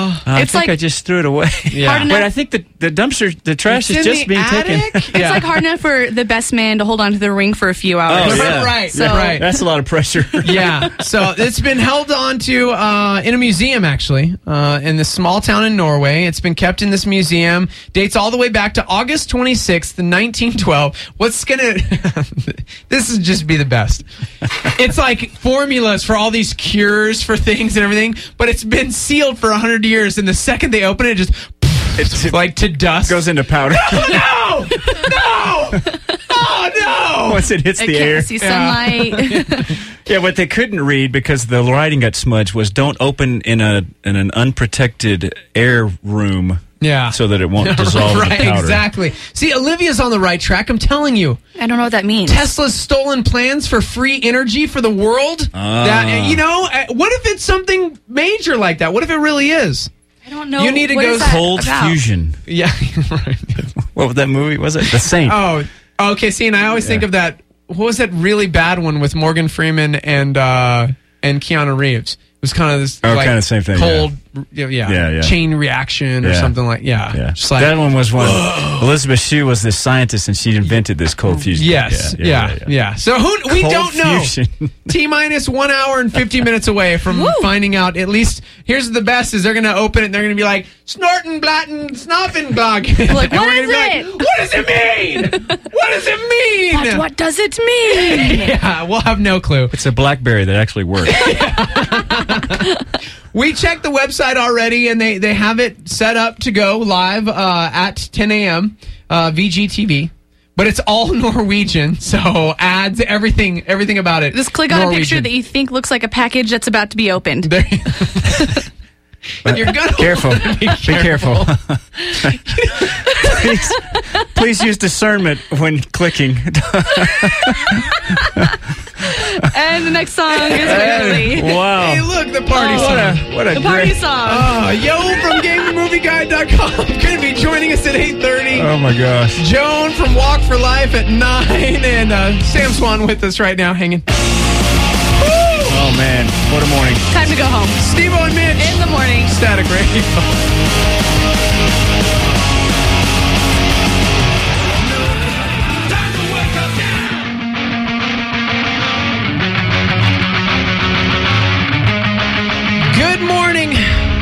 I It's think like- I just threw it away. Yeah. Hard But enough- I think the dumpster, the trash It's is in just the being attic? taken. It's like hard enough for the best man to hold on to the ring for a few hours. Oh, yeah. Right, So- right. That's a lot of pressure. Yeah, so it's been held on to in a museum, actually, in this small town in Norway. It's been kept in this museum. Dates all the way back to August 26th, 1912. What's gonna... this is just be the best. It's like formulas for all these cures for things and everything, but it's been sealed for 100 years, and the second they open it, just... It's like to dust. Goes into powder. No! No! Oh, no! Once it hits It the can't air. see sunlight. Yeah, what they couldn't read because the writing got smudged was don't open in an unprotected air room. Yeah. So that it won't dissolve in the Right, powder. exactly. See, Olivia's on the right track. I'm telling you. I don't know what that means. Tesla's stolen plans for free energy for the world. That, you know, what if it's something major like that? What if it really is? I don't know. You need to what go is that Cold about? fusion. Yeah. Right. What was that movie? Was it The Saint? Oh, okay. See, and I always think of that. What was that really bad one with Morgan Freeman and Keanu Reeves? It was kind of this Oh, like, kind of same thing, cold, Yeah. chain reaction or Yeah. something like Just like that one was when Elizabeth Shue was this scientist and she invented this cold fusion. Yes, yeah. So we Cold don't know. fusion. T-minus 1 hour and 50 minutes away from finding out. At least here's the best: is they're going to open it and they're going to be like snorting, blatting, snopping, glog. Like, And what we're is gonna be it? Like, what does it mean? What does it mean? But what does it mean? Yeah, we'll have no clue. It's a BlackBerry that actually works. We checked the website already, and they have it set up to go live at 10 a.m. VGTV. But it's all Norwegian, so ads, everything about it. Just click on a picture Norwegian. that you think looks like a package that's about to be opened. There- But you're gonna Careful. Be careful. please use discernment when clicking. And the next song is Waverly. Wow. Hey, look, the party song. What a The party great. song. Yo from GameAndMovieGuide.com going to be joining us at 8:30. Oh my gosh. Joan from Walk for Life at 9, and Sam Swan with us right now, hanging. Oh man. What a morning. Time to go home. Steve-O and Mitch. In the morning. Static Radio. Good morning.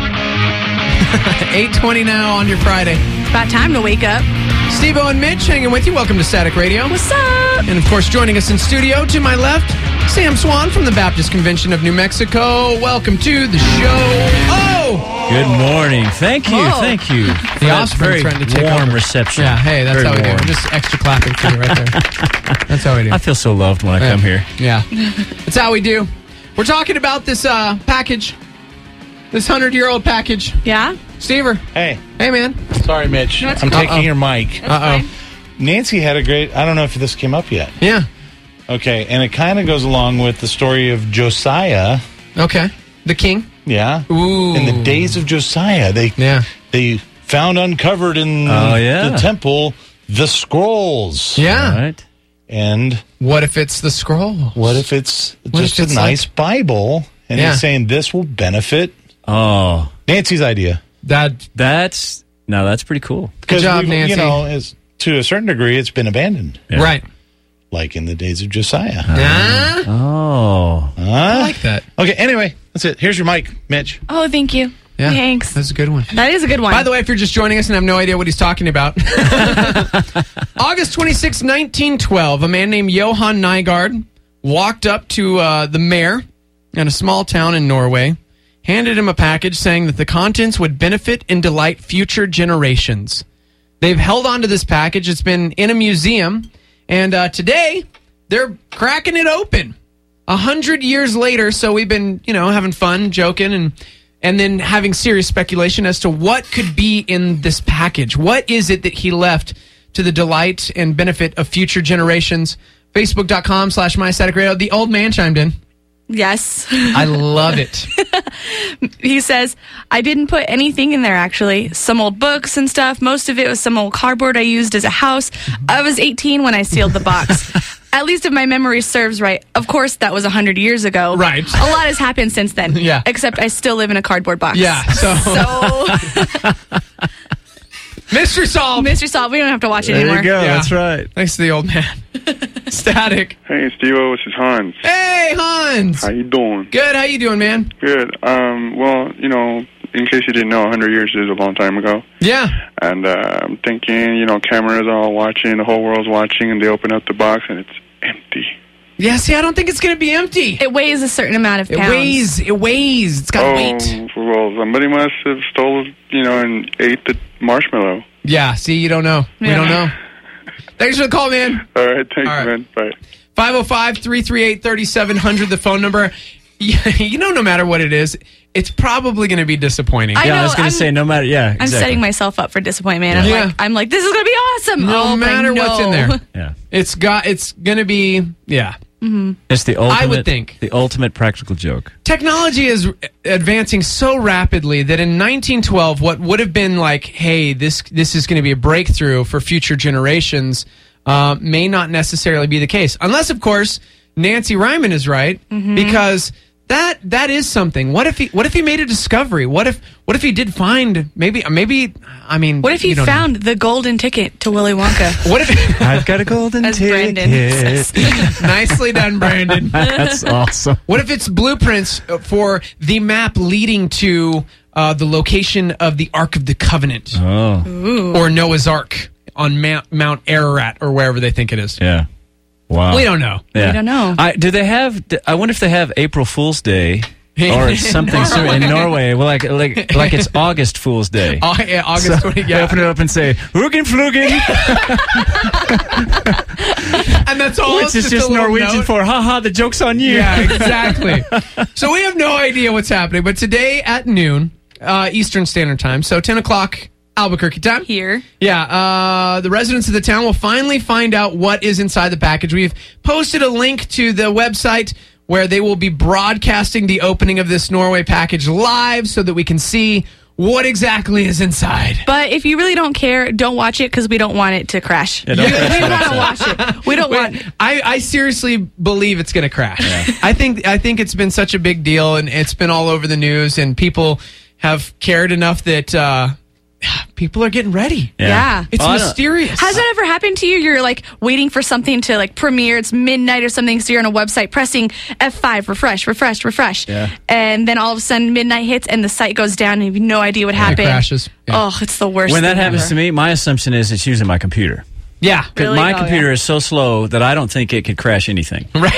8:20 now on your Friday. About time to wake up. Steve-O and Mitch hanging with you. Welcome to Static Radio. What's up? And of course, joining us in studio to my left, Sam Swan from the Baptist Convention of New Mexico. Welcome to the show. Oh! Good morning. Thank you. Whoa. Thank you. The That's offspring very trying to take warm over. reception. Yeah, hey, that's Very how we warm. do. Just extra clapping for you right there. That's how we do. I feel so loved when I come here. Yeah. That's how we do. We're talking about this package. This 100-year-old package. Yeah? Stever. Hey, Hey, man. sorry, Mitch. No, it's I'm okay. taking your mic. Uh-oh. Nancy had a great. I don't know if this came up yet. Yeah. Okay, and it kind of goes along with the story of Josiah. Okay. The king. Yeah. Ooh. In the days of Josiah, they found uncovered in the temple the scrolls. Yeah. Right. And what if it's the scroll? What if it's just if it's a nice Bible? And Yeah. he's saying this will benefit Oh. Nancy's idea. That's pretty cool. Because job, we've, Nancy. you know, to a certain degree, it's been abandoned. Yeah. Right. Like in the days of Josiah. Oh. I like that. Okay, anyway, that's it. Here's your mic, Mitch. Oh, thank you. Yeah. Thanks. That's a good one. That is a good one. By the way, if you're just joining us and have no idea what he's talking about, August 26, 1912, a man named Johan Nygaard walked up to the mayor in a small town in Norway, handed him a package saying that the contents would benefit and delight future generations. They've held on to this package. It's been in a museum, and today they're cracking it open. 100 years later, so we've been, having fun, joking, and then having serious speculation as to what could be in this package. What is it that he left to the delight and benefit of future generations? Facebook.com/MyStaticRadio. The old man chimed in. Yes. I love it. He says, I didn't put anything in there, actually. Some old books and stuff. Most of it was some old cardboard I used as a house. I was 18 when I sealed the box. at least if my memory serves right, of course that was 100 years ago. Right. A lot has happened since then. Yeah. Except I still live in a cardboard box. Yeah. So Mystery solved. Mystery solved. We don't have to watch it There anymore. you go. Yeah. That's right. Thanks to the old man. Static. Hey, Steve-O, this is Hans. Hey, Hans. How you doing? Good. How you doing, man? Good. Well, in case you didn't know, 100 years is a long time ago. Yeah. And I'm thinking, cameras are all watching, the whole world's watching, and they open up the box, and it's empty. Yeah, see, I don't think it's going to be empty. It weighs a certain amount of pounds. It weighs. It's got weight. Well, somebody must have stole, and ate the marshmallow. Yeah, see, you don't know. We don't know. Thanks for the call, man. All right, thanks, man. Bye. 505-338-3700, the phone number. No matter what it is, it's probably going to be disappointing. I was going to say, no matter, exactly. I'm setting myself up for disappointment. Yeah. I'm like, this is going to be awesome. No matter what's in there. Yeah. It's going to be, Mm-hmm. It's the ultimate. I would think. The ultimate practical joke. Technology is advancing so rapidly that in 1912, what would have been like, hey, this is going to be a breakthrough for future generations, may not necessarily be the case. Unless, of course, Nancy Ryman is right, because that is something. What if he made a discovery? What if he did find maybe I mean, what if he found the golden ticket to Willy Wonka? What if I've got a golden As ticket? Brandon says. Nicely done, Brandon. That's awesome. What if it's blueprints for the map leading to the location of the Ark of the Covenant, or Noah's Ark on Mount Ararat, or wherever they think it is? Yeah. Wow. We don't know. Yeah. We don't know. I wonder if they have April Fool's Day or something similar in Norway. Well, like it's August Fool's Day. August 20. They open it up and say "Hugin Flugen," and that's all. Which is just Norwegian for "haha, the joke's on you." Yeah, exactly. So we have no idea what's happening. But today at noon, Eastern Standard Time, so 10 o'clock Albuquerque time. Here. Yeah, the residents of the town will finally find out what is inside the package. We've posted a link to the website where they will be broadcasting the opening of this Norway package live so that we can see what exactly is inside. But if you really don't care, don't watch it because we don't want it to crash. Yeah, we want to watch it. We don't want. I seriously believe it's going to crash. Yeah. I think it's been such a big deal, and it's been all over the news, and people have cared enough that people are getting ready. Yeah. It's mysterious. Has that ever happened to you? You're like waiting for something to like premiere. It's midnight or something, so you're on a website pressing F5, refresh. Yeah. And then all of a sudden midnight hits and the site goes down and you have no idea what happened. It crashes. Yeah. Oh, it's the worst When that thing happens ever. to me, my assumption is it's using my computer. Yeah. Because my computer is so slow that I don't think it could crash anything. Right.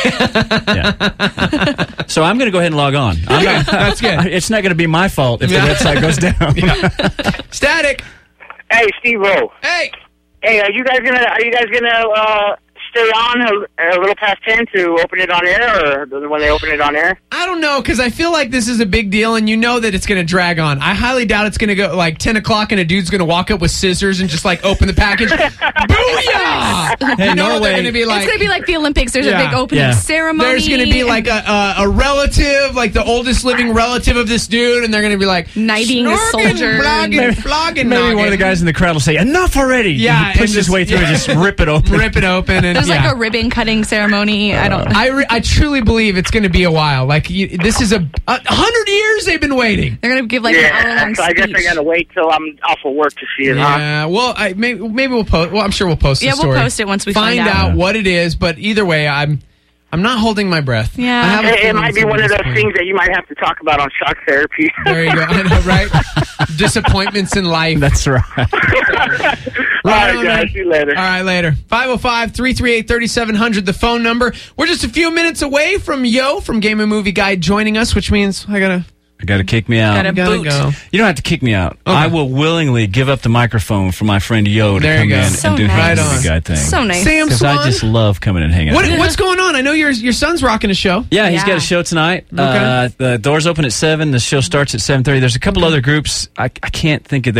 So I'm going to go ahead and log on. That's good. It's not going to be my fault if the website goes down. Static. Hey, Steve-O. Hey. Hey, are you guys gonna stay on a little past 10 to open it on air, or when they open it on air? I don't know, because I feel like this is a big deal, and you know that it's going to drag on. I highly doubt it's going to go like 10 o'clock and a dude's going to walk up with scissors and just like open the package. Booyah! Hey, you know what they're Norway. going to be like? It's going to be like the Olympics. There's a big opening ceremony. There's going to be like a relative, like the oldest living relative of this dude, and they're going to be like knighting a soldier. Flogging, Maybe one of the guys in the crowd will say, "Enough already!" Yeah, and push his way through and just rip it open. Rip it open. And There's like a ribbon cutting ceremony. I don't know. I truly believe it's going to be a while. Like this is 100 years they've been waiting. They're going to give like an hour-long so I guess I got to wait till I'm off of work to see it. Yeah, well, maybe we'll post. Well, I'm sure we'll post. Yeah, the story. we'll post it once we find out what it is. But either way, I'm not holding my breath. Yeah, I have a It feeling might it's be gonna one of those disappointing. things that you might have to talk about on shock therapy. There you go. I know, right? Disappointments in life. That's right. All right, on, guys. man. See you later. All right, later. 505-338-3700, the phone number. We're just a few minutes away from Yo from Game and Movie Guide joining us, which means I got to kick me out. Gotta boot. go. You don't have to kick me out. Okay. I will willingly give up the microphone for my friend Yo to There you come go. in So and do nice. his Right movie on. guide thing. So nice. Sam Because Swan. I just love coming and hanging out. What's going on? I know your son's rocking a show. Yeah, he's Yeah. got a show tonight. Okay. The doors open at 7. The show starts at 7:30. There's a couple other groups. I can't think of their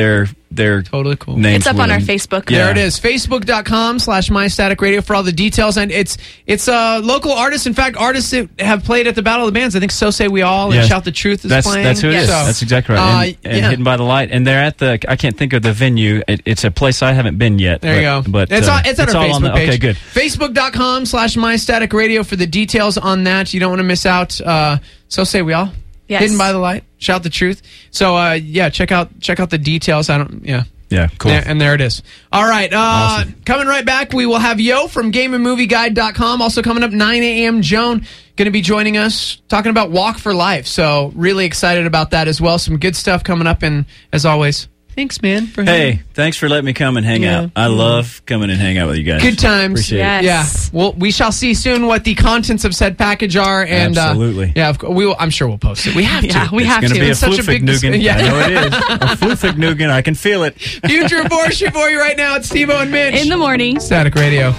their totally cool names. It's up with on our them. Facebook. There it is. Facebook.com/MyStaticRadio for all the details. And it's local artists. In fact, artists that have played at the Battle of the Bands. I think So Say We All and Shout the Truth is playing. That's who it is. So, That's exactly right. And Hidden by the Light. And they're at I can't think of the venue. It's a place I haven't been yet. There you go. But it's on our Facebook page. Okay, good. Facebook.com/MyStaticRadio for the details on that. You don't want to miss out. So Say We All. Yes. Hidden by the Light. Shout the Truth. So check out the details. Yeah, cool. And there it is. All right. Awesome. Coming right back, we will have Yo from GameAndMovieGuide.com. Also coming up, 9 a.m. Joan going to be joining us talking about Walk for Life. So really excited about that as well. Some good stuff coming up. And as always, thanks, man. Hey, thanks for letting me come and hang out. I love coming and hang out with you guys. Good times. Appreciate it. Yeah. Well, we shall see soon what the contents of said package are. And absolutely. I'm sure we'll post it. We have to. We have to. It's going to be a such a big Flufig-Nugan. Yeah. I know it is. A Flufig-Nugan. I can feel it. Future Abortion for you right now. It's Steve-O and Mitch. In the morning. Static Radio.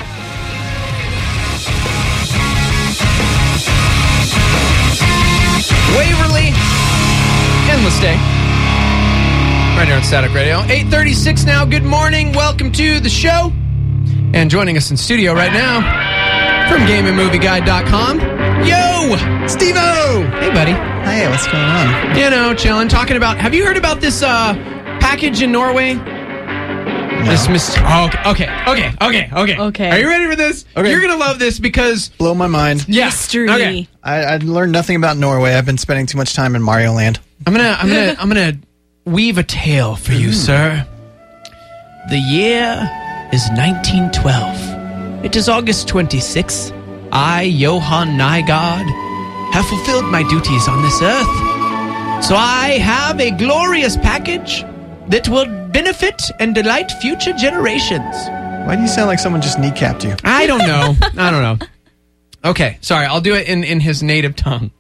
Waverly. Endless Day. Right here on Static Radio. 8:36 now. Good morning. Welcome to the show. And joining us in studio right now from GameAndMovieGuide.com, Yo! Steve-O! Hey, buddy. Hey, what's going on? Chilling. Talking about, have you heard about this package in Norway? No. Okay. Are you ready for this? Okay. You're going to love this because... Blow my mind. Mystery. Okay. I learned nothing about Norway. I've been spending too much time in Mario Land. I'm gonna weave a tale for you, sir. The year is 1912. It is August 26th. I, Johan Nygaard, have fulfilled my duties on this earth. So I have a glorious package that will benefit and delight future generations. Why do you sound like someone just kneecapped you? I don't know. Okay, sorry. I'll do it in his native tongue.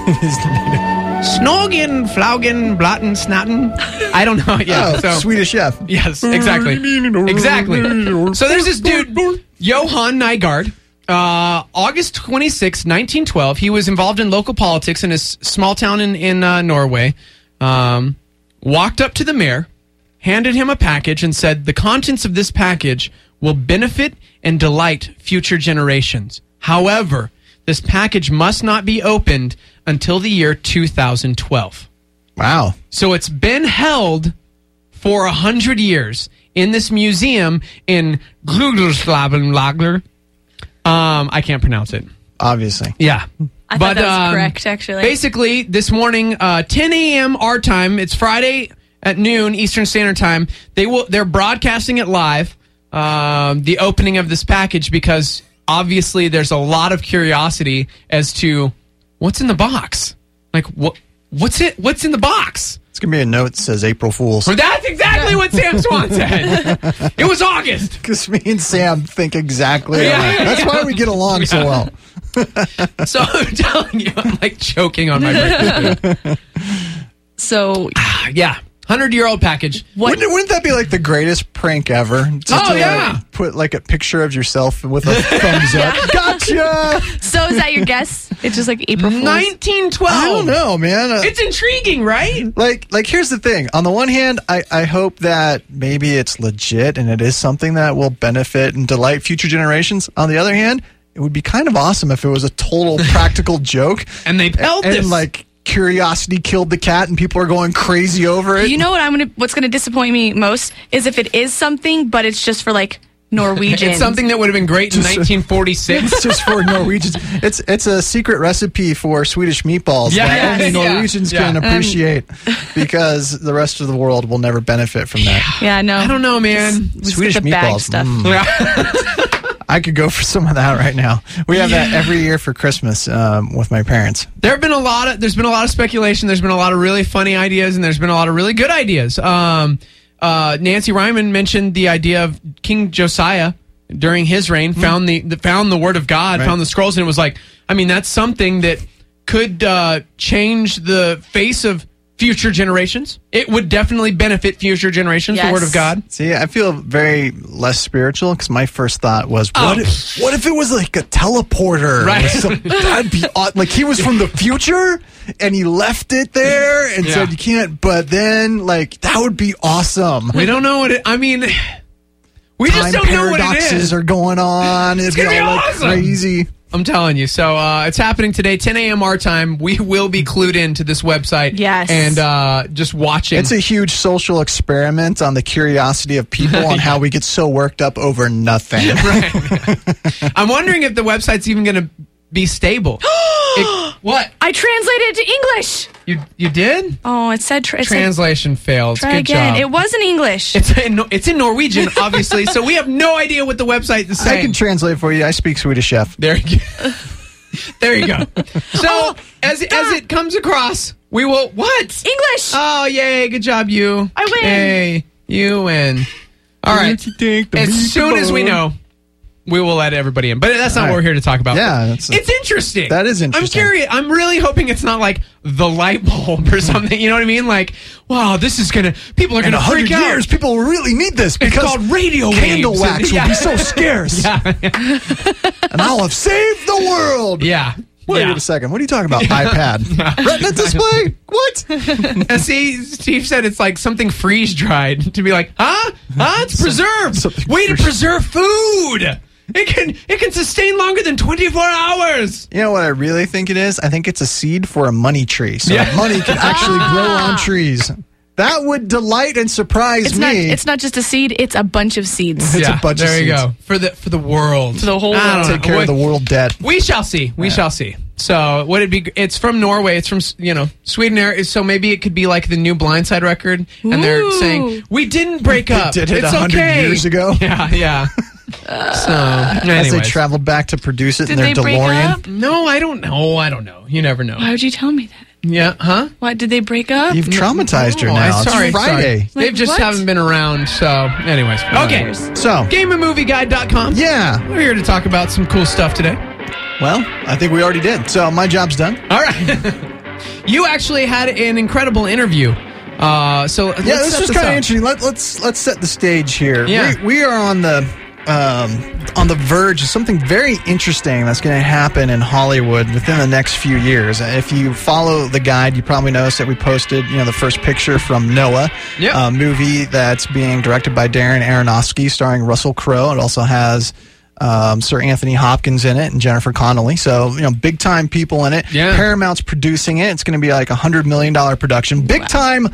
Snorgen, Flaugen, Blatten, Snatten. I don't know. Yeah, Swedish chef. Yes, exactly. Exactly. So there's this dude, Johan Nygaard. August 26, 1912. He was involved in local politics in his small town in Norway. Walked up to the mayor, handed him a package, and said, the contents of this package will benefit and delight future generations. However, this package must not be opened until the year 2012. Wow. So it's been held for 100 years in this museum in Gluglerslavenlager. I can't pronounce it. Obviously. Yeah. I thought that was correct, actually. Basically, this morning, 10 a.m. our time, it's Friday at noon Eastern Standard Time, they're broadcasting it live, the opening of this package, because obviously there's a lot of curiosity as to what's in the box. Like, what's in the box? It's going to be a note that says April Fools. Well, that's exactly what Sam Swan said. It was August. Because me and Sam think exactly alike. That's why we get along so well. So I'm telling you, I'm like choking on my birthday. So, yeah. 100-year-old package. Wouldn't that be like the greatest prank ever? Put like a picture of yourself with a thumbs up. Gotcha! So is that your guess? It's just like April Fool's? 1912. I don't know, man. It's intriguing, right? Like here's the thing. On the one hand, I hope that maybe it's legit and it is something that will benefit and delight future generations. On the other hand, it would be kind of awesome if it was a total practical joke. And they held this. And like curiosity killed the cat and people are going crazy over it. You know what's gonna disappoint me most is if it is something, but it's just for like Norwegians. It's something that would have been great in 1946. It's just for Norwegians. It's a secret recipe for Swedish meatballs that only Norwegians can appreciate because the rest of the world will never benefit from that. Yeah, no. I don't know, man. Swedish the meatballs. stuff. I could go for some of that right now. We have that every year for Christmas with my parents. There's been a lot of speculation. There's been a lot of really funny ideas, and there's been a lot of really good ideas. Nancy Ryman mentioned the idea of King Josiah during his reign found the Word of God, found the scrolls, and it was like, I mean, that's something that could change the face of future generations. It would definitely benefit future generations, the Word of God. See, I feel very less spiritual because my first thought was, what if it was like a teleporter? Right. That'd be odd. Like he was from the future and he left it there and said you can't, but then like that would be awesome. We don't know what it, I mean, we just don't know what it is. Paradoxes are going on. It's going to be all awesome. like crazy. I'm telling you. So it's happening today, 10 a.m. our time. We will be clued into this website. Yes. And just watching. It's a huge social experiment on the curiosity of people on how we get so worked up over nothing. I'm wondering if the website's even going to be stable. What? I translated it to English. You did? Oh, it said translation failed. Try Good again. job. It wasn't English. It's in Norwegian, obviously, so we have no idea what the website is saying. I can translate for you. I speak Swedish, chef. There you go. There you go. So as it comes across, we will what? English. Oh, yay! Good job, you. I win. Hey, you win. All right. As soon as we know, we will let everybody in. But that's not what we're here to talk about. Yeah. It's interesting. That is interesting. I'm curious. I'm really hoping it's not like the light bulb or something. You know what I mean? Like, wow, this is going to... People are going to freak out. In 100 years, people will really need this because it's called radio candle waves. wax will be so scarce. And I'll have saved the world. Yeah. Wait a second. What are you talking about? iPad. Retina display? What? And see, Steve said it's like something freeze-dried to be like, huh? It's preserved. Way to preserve food. It can sustain longer than 24 hours. You know what I really think it is? I think it's a seed for a money tree. So that money can actually grow on trees. That would delight and surprise me. It's not just a seed, it's a bunch of seeds. It's a bunch of seeds. There you go. For the world. For the whole world. Take care of the world debt. We shall see. We shall see. So would it be? It's from Norway. It's from Sweden. So maybe it could be like the new Blindside record, and they're saying we didn't break up. We did it it's 100 okay. years ago. Yeah. So as they traveled back to produce it in their they break DeLorean. up? No, I don't know. You never know. Why would you tell me that? Yeah, huh? What, did they break up? You've traumatized her now. Sorry, it's Friday. Sorry. They just haven't been around. So, anyways. Okay. So, GameandMovieGuide.com. Yeah. We're here to talk about some cool stuff today. Well, I think we already did. So, my job's done. All right. You actually had an incredible interview. So this was kind of interesting. Let's set the stage here. Yeah. We are on the verge of something very interesting that's going to happen in Hollywood within the next few years. If you follow the guide, you probably noticed that we posted, the first picture from Noah, a movie that's being directed by Darren Aronofsky, starring Russell Crowe. It also has Sir Anthony Hopkins in it and Jennifer Connelly. So, big time people in it. Yeah. Paramount's producing it. It's going to be like $100 million production. Big time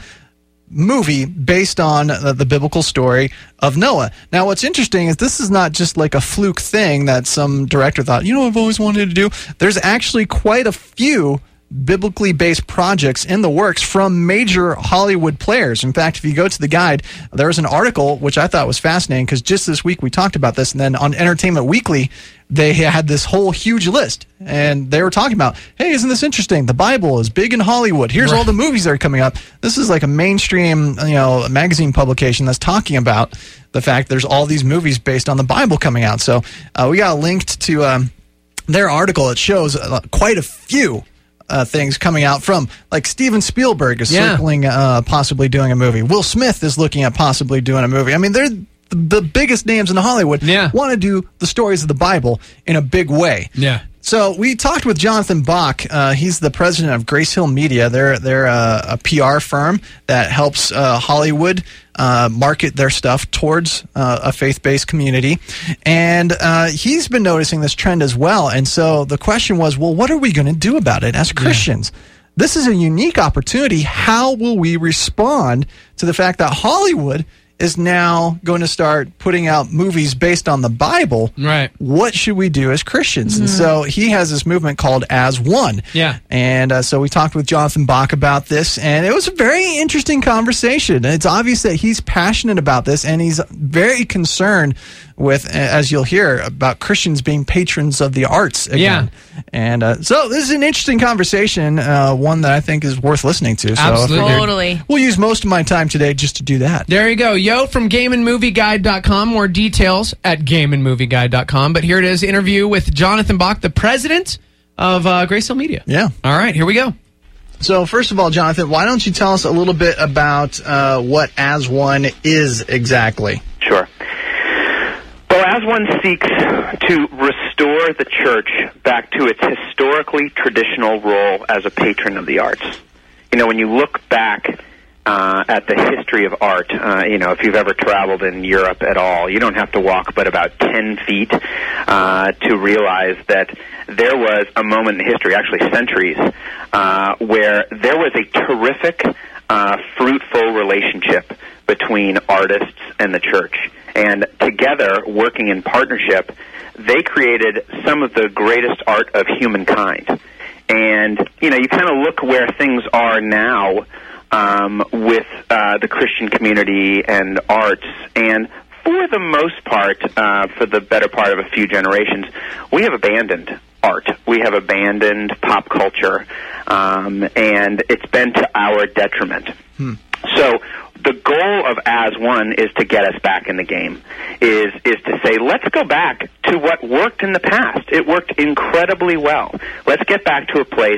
movie based on the biblical story of Noah. Now, what's interesting is this is not just like a fluke thing that some director thought, I've always wanted to do. There's actually quite a few biblically based projects in the works from major Hollywood players. In fact, if you go to the guide, there was an article which I thought was fascinating because just this week we talked about this, and then on Entertainment Weekly they had this whole huge list, and they were talking about, hey, isn't this interesting? The Bible is big in Hollywood. Here's all the movies that are coming up. This is like a mainstream, magazine publication that's talking about the fact there's all these movies based on the Bible coming out. So we got linked to their article. It shows quite a few things coming out from, like, Steven Spielberg is circling possibly doing a movie. Will Smith is looking at possibly doing a movie. I mean, they're the biggest names in Hollywood want to do the stories of the Bible in a big way. Yeah. So we talked with Jonathan Bach. He's the president of Grace Hill Media. They're a PR firm that helps Hollywood market their stuff towards a faith-based community. And he's been noticing this trend as well. And so the question was, well, what are we going to do about it as Christians? This is a unique opportunity. How will we respond to the fact that Hollywood is now going to start putting out movies based on the Bible? Right. What should we do as Christians? And so he has this movement called As One. Yeah. And so we talked with Jonathan Bach about this, and it was a very interesting conversation. It's obvious that he's passionate about this, and he's very concerned with, as you'll hear, about Christians being patrons of the arts again. Yeah. And so this is an interesting conversation, one that I think is worth listening to. So absolutely. Totally. We'll use most of my time today just to do that. There you go. Yo from GameandMovieGuide.com. More details at GameandMovieGuide.com. But here it is, interview with Jonathan Bach, the president of Grace Hill Media. Yeah. All right, here we go. So, first of all, Jonathan, why don't you tell us a little bit about what As One is exactly? Sure. Well, As One seeks to restore the church back to its historically traditional role as a patron of the arts. You know, when you look back at the history of art, if you've ever traveled in Europe at all, you don't have to walk but about 10 feet to realize that there was a moment in history, actually centuries, where there was a terrific, fruitful relationship between artists and the church. And together, working in partnership, they created some of the greatest art of humankind. And, you kind of look where things are now with the Christian community and arts, and for the most part, for the better part of a few generations, we have abandoned art. We have abandoned pop culture, and it's been to our detriment. So the goal of As One is to get us back in the game, is to say, let's go back to what worked in the past. It worked incredibly well. Let's get back to a place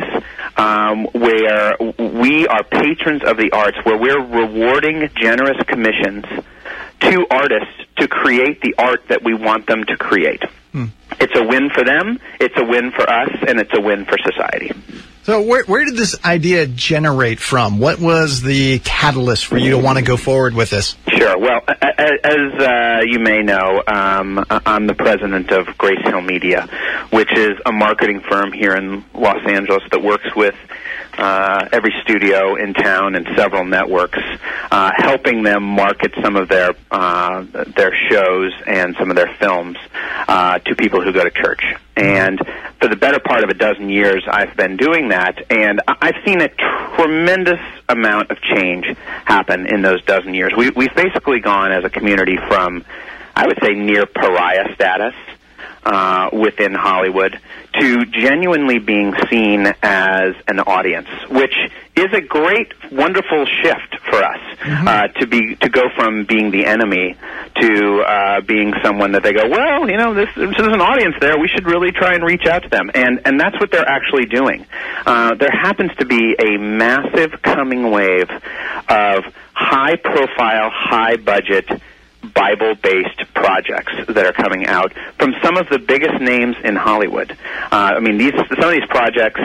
where we are patrons of the arts, where we're rewarding generous commissions to artists to create the art that we want them to create. It's a win for them, it's a win for us, and it's a win for society. So where did this idea generate from? What was the catalyst for you to want to go forward with this? Sure. Well, as you may know, I'm the president of Grace Hill Media, which is a marketing firm here in Los Angeles that works with every studio in town and several networks, helping them market some of their shows and some of their films to people who go to church. And for the better part of a dozen years, I've been doing that, and I've seen a tremendous amount of change happen in those dozen years. We've basically gone as a community from, I would say, near pariah status within Hollywood to genuinely being seen as an audience, which is a great, wonderful shift for us to go from being the enemy to being someone that they go, well, this is an audience there. We should really try and reach out to them, and that's what they're actually doing. There happens to be a massive coming wave of high-profile, high-budget Bible-based projects that are coming out from some of the biggest names in Hollywood. Some of these projects,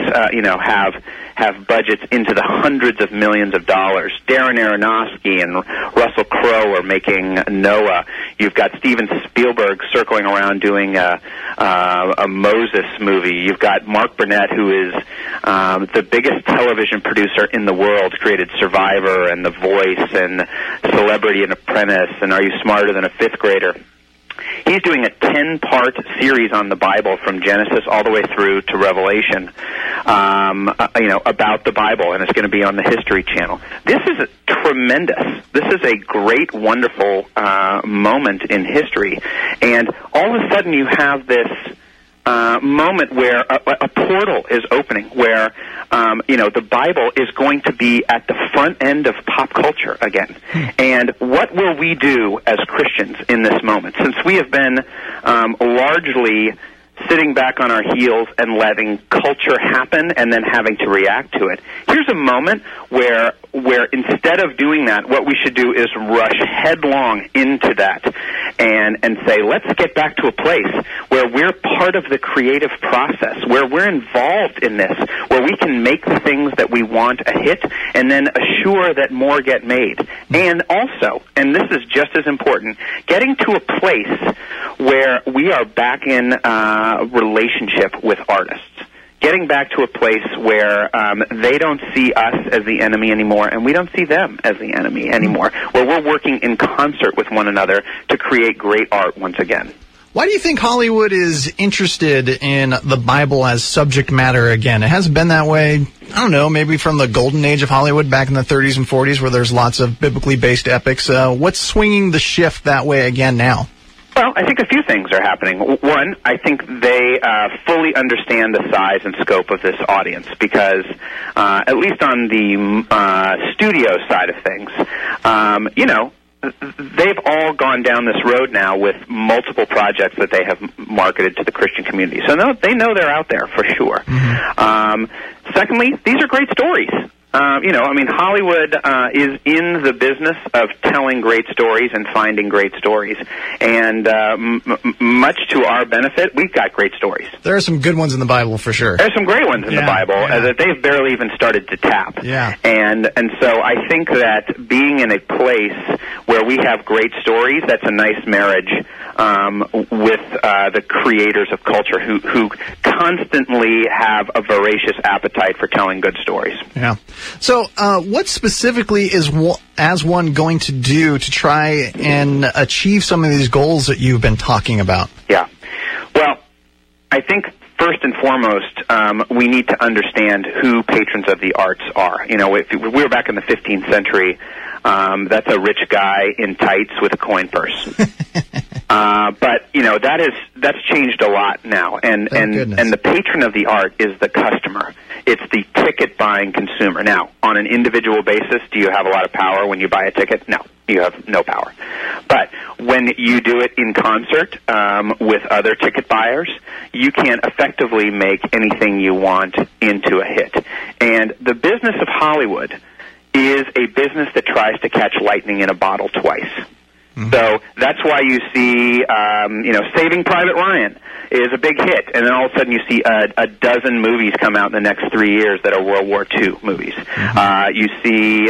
have budgets into the hundreds of millions of dollars. Darren Aronofsky and Russell Crowe are making Noah. You've got Steven Spielberg circling around doing a Moses movie. You've got Mark Burnett, who is the biggest television producer in the world, created Survivor and The Voice and Celebrity and Apprentice and Are You Smarter Than a Fifth Grader? He's doing a 10-part series on the Bible from Genesis all the way through to Revelation, about the Bible, and it's going to be on the History Channel. This is tremendous. This is a great, wonderful moment in history, and all of a sudden you have this moment where a portal is opening, where the Bible is going to be at the front end of pop culture again. And what will we do as Christians in this moment? Since we have been largely sitting back on our heels and letting culture happen and then having to react to it, here's a moment where instead of doing that, what we should do is rush headlong into that and say, let's get back to a place where we're part of the creative process, where we're involved in this, where we can make the things that we want a hit and then assure that more get made. And also, and this is just as important, getting to a place where we are back in relationship with artists. Getting back to a place where they don't see us as the enemy anymore, and we don't see them as the enemy anymore, where we're working in concert with one another to create great art once again. Why do you think Hollywood is interested in the Bible as subject matter again? It hasn't been that way, I don't know, maybe from the golden age of Hollywood back in the 30s and 40s where there's lots of biblically based epics. What's swinging the shift that way again now? Well, I think a few things are happening. One, I think they fully understand the size and scope of this audience because, at least on the studio side of things, they've all gone down this road now with multiple projects that they have marketed to the Christian community. So they know they're out there for sure. Secondly, these are great stories. Hollywood is in the business of telling great stories and finding great stories. And much to our benefit, we've got great stories. There are some good ones in the Bible, for sure. There's some great ones in the Bible that they've barely even started to tap. Yeah. And so I think that being in a place where we have great stories, that's a nice marriage with the creators of culture who constantly have a voracious appetite for telling good stories. Yeah. So what specifically is As One going to do to try and achieve some of these goals that you've been talking about? Yeah. Well, I think first and foremost, we need to understand who patrons of the arts are. If we were back in the 15th century, that's a rich guy in tights with a coin purse. But that's changed a lot now, and the patron of the art is the customer. It's the ticket-buying consumer. Now, on an individual basis, do you have a lot of power when you buy a ticket? No, you have no power. But when you do it in concert with other ticket buyers, you can effectively make anything you want into a hit. And the business of Hollywood is a business that tries to catch lightning in a bottle twice. Mm-hmm. So that's why you see, Saving Private Ryan is a big hit, and then all of a sudden you see a dozen movies come out in the next 3 years that are World War II movies. Mm-hmm. You see,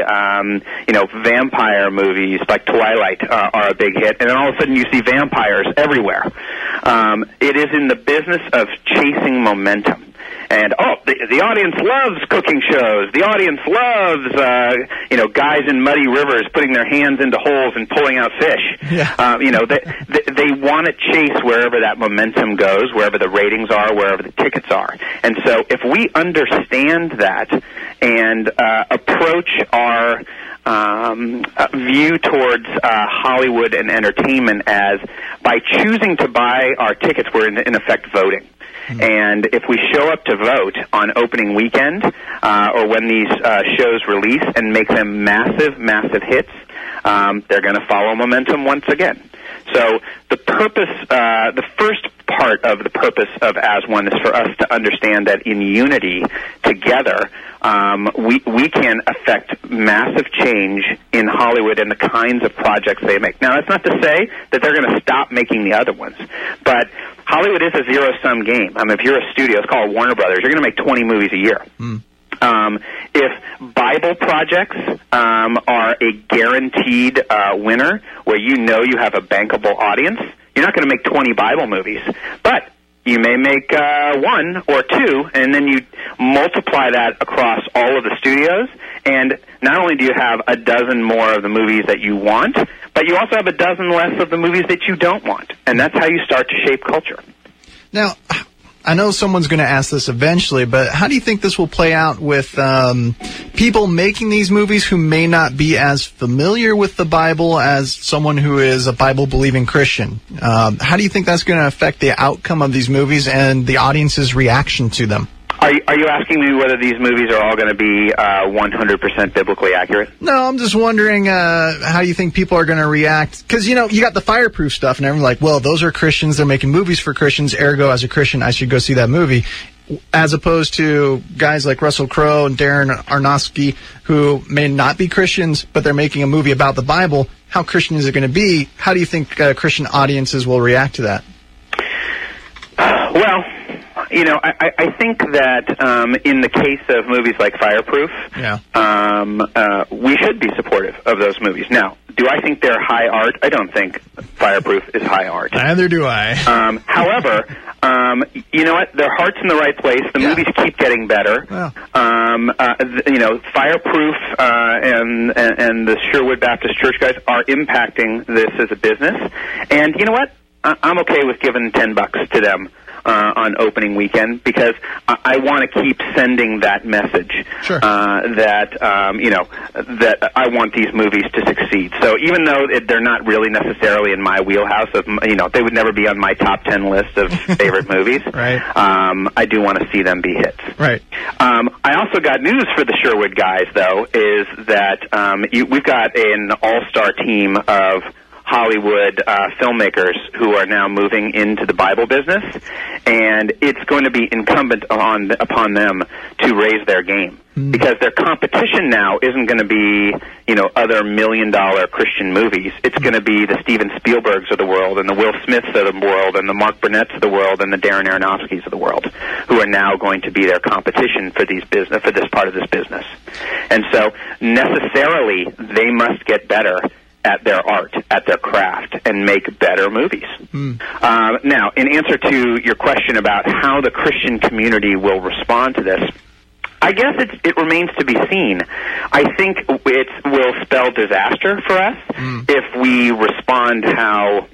vampire movies like Twilight are a big hit, and then all of a sudden you see vampires everywhere. It is in the business of chasing momentum. And, the audience loves cooking shows. The audience loves, guys in muddy rivers putting their hands into holes and pulling out fish. Yeah. They want to chase wherever that momentum goes, wherever the ratings are, wherever the tickets are. And so if we understand that and approach our view towards Hollywood and entertainment as by choosing to buy our tickets, we're in effect voting. And if we show up to vote on opening weekend or when these shows release and make them massive, massive hits, they're going to follow momentum once again. So the purpose, the first part of the purpose of As One is for us to understand that in unity, together, we can affect massive change in Hollywood and the kinds of projects they make. Now, that's not to say that they're going to stop making the other ones, but Hollywood is a zero-sum game. If you're a studio, it's called Warner Brothers, you're going to make 20 movies a year. If Bible projects are a guaranteed winner, where you have a bankable audience, you're not going to make 20 Bible movies. But you may make one or two, and then you multiply that across all of the studios, and not only do you have a dozen more of the movies that you want, but you also have a dozen less of the movies that you don't want. And that's how you start to shape culture. Now, I know someone's going to ask this eventually, but how do you think this will play out with people making these movies who may not be as familiar with the Bible as someone who is a Bible-believing Christian? How do you think that's going to affect the outcome of these movies and the audience's reaction to them? Are you asking me whether these movies are all going to be 100% biblically accurate? No, I'm just wondering how you think people are going to react. Because, you got the Fireproof stuff, and everyone's like, well, those are Christians. They're making movies for Christians. Ergo, as a Christian, I should go see that movie. As opposed to guys like Russell Crowe and Darren Aronofsky, who may not be Christians, but they're making a movie about the Bible. How Christian is it going to be? How do you think Christian audiences will react to that? Well, I think that in the case of movies like Fireproof, we should be supportive of those movies. Now, do I think they're high art? I don't think Fireproof is high art. Neither do I. However, you know what? Their heart's in the right place. The movies keep getting better. Fireproof and the Sherwood Baptist Church guys are impacting this as a business. And you know what? I'm okay with giving $10 to them on opening weekend, because I want to keep sending that message that I want these movies to succeed. So even though they're not really necessarily in my wheelhouse of, they would never be on my top 10 list of favorite movies. Right. I do want to see them be hits. Right. I also got news for the Sherwood guys, though, is that we've got an all-star team of Hollywood filmmakers who are now moving into the Bible business, and it's going to be incumbent upon them to raise their game. because their competition now isn't going to be, other $1 million Christian movies. It's going to be the Steven Spielbergs of the world and the Will Smiths of the world and the Mark Burnett's of the world and the Darren Aronofskys of the world, who are now going to be their competition for this part of this business. And so necessarily they must get better at their art, at their craft, and make better movies. Now, in answer to your question about how the Christian community will respond to this, I guess it remains to be seen. I think it will spell disaster for us if we respond how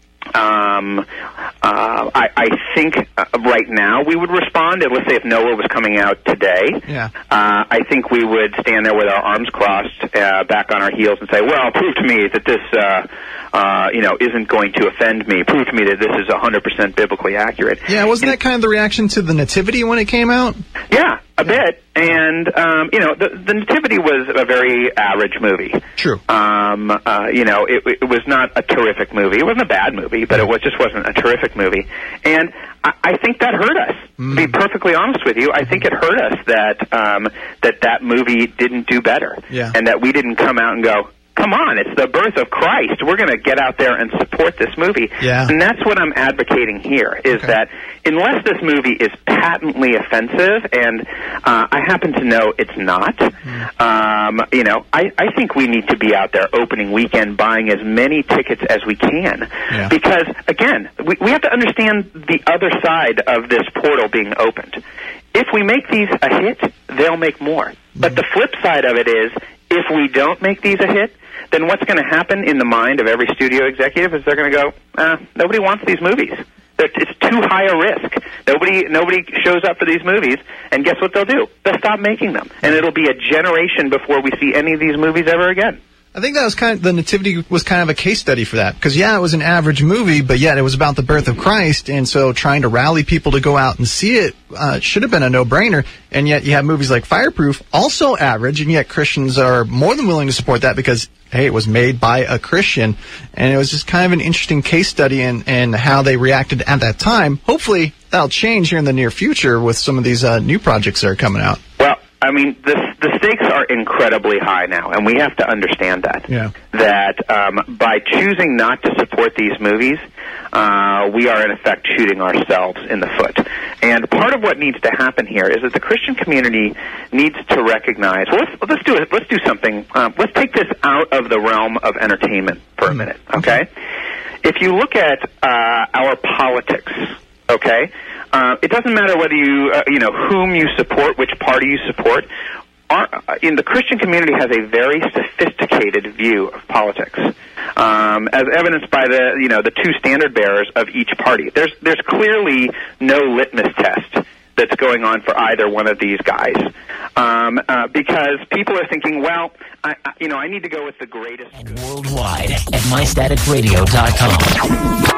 I think right now we would respond. Let's say if Noah was coming out today, I think we would stand there with our arms crossed, back on our heels, and say, "Well, prove to me that this, isn't going to offend me. Prove to me that this is 100% biblically accurate." Yeah, wasn't that kind of the reaction to the Nativity when it came out? Yeah, a bit. And the Nativity was a very average movie. True. It was not a terrific movie. It wasn't a bad movie, but it just wasn't a terrific movie. And I think that hurt us. To be perfectly honest with you, I think it hurt us that movie didn't do better, and that we didn't come out and go, "Come on, it's the birth of Christ. We're going to get out there and support this movie." Yeah. And that's what I'm advocating here, is that unless this movie is patently offensive, and I happen to know it's not, I think we need to be out there opening weekend buying as many tickets as we can. Yeah. Because, again, we have to understand the other side of this portal being opened. If we make these a hit, they'll make more. But the flip side of it is, if we don't make these a hit, then what's going to happen in the mind of every studio executive is they're going to go, nobody wants these movies. It's too high a risk. Nobody shows up for these movies, and guess what they'll do? They'll stop making them. And it'll be a generation before we see any of these movies ever again. I think that was the Nativity was kind of a case study for that. Because, it was an average movie, but yet it was about the birth of Christ. And so trying to rally people to go out and see it should have been a no-brainer. And yet you have movies like Fireproof, also average, and yet Christians are more than willing to support that because, hey, it was made by a Christian. And it was just kind of an interesting case study in how they reacted at that time. Hopefully that'll change here in the near future with some of these new projects that are coming out. Well, I mean, the stakes are incredibly high now, and we have to understand that. Yeah. That by choosing not to support these movies, we are in effect shooting ourselves in the foot. And part of what needs to happen here is that the Christian community needs to recognize. Well, let's do it. Let's do something. Let's take this out of the realm of entertainment for a minute. Okay. If you look at our politics, okay. It doesn't matter whether whom you support, which party you support. The Christian community has a very sophisticated view of politics, as evidenced by the two standard bearers of each party. There's clearly no litmus test that's going on for either one of these guys, because people are thinking, well, I need to go with the greatest. Worldwide at mystaticradio.com.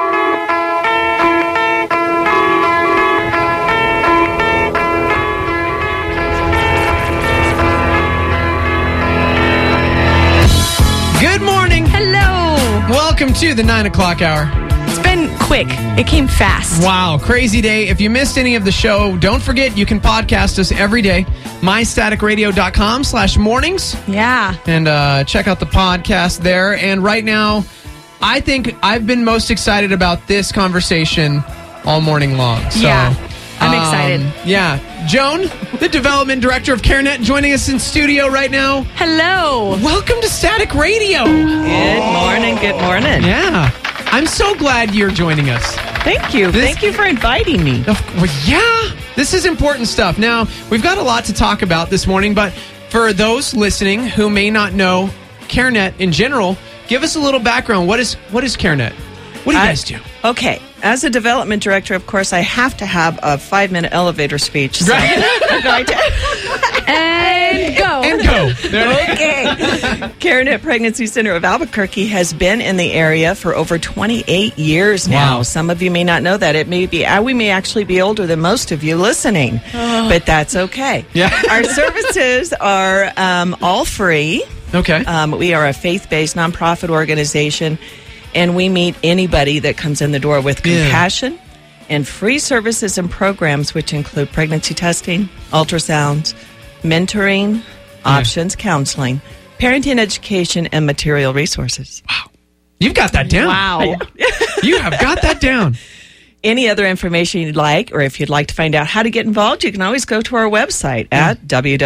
Good morning. Hello. Welcome to the 9 o'clock hour. It's been quick. It came fast. Wow, crazy day. If you missed any of the show, don't forget you can podcast us every day. mystaticradio.com/mornings. Yeah. And check out the podcast there. And right now, I think I've been most excited about this conversation all morning long. So, yeah. I'm excited. Yeah. Joan, the development director of CareNet, joining us in studio right now. Hello. Welcome to Static Radio. Good morning. Good morning. Yeah. I'm so glad you're joining us. Thank you. Thank you for inviting me. Yeah. This is important stuff. Now, we've got a lot to talk about this morning, but for those listening who may not know CareNet in general, give us a little background. What is CareNet? What do you guys do? Okay. As a development director, of course, I have to have a 5-minute elevator speech. So I'm going to... And go. And go. Okay. CareNet Pregnancy Center of Albuquerque has been in the area for over 28 years now. Wow. Some of you may not know that. It may be we may actually be older than most of you listening, but that's okay. Yeah. Our services are all free. Okay. We are a faith-based nonprofit organization, and we meet anybody that comes in the door with compassion and free services and programs, which include pregnancy testing, ultrasounds, mentoring, options, counseling, parenting education, and material resources. Wow. You've got that down. Wow. You have got that down. Any other information you'd like, or if you'd like to find out how to get involved, you can always go to our website at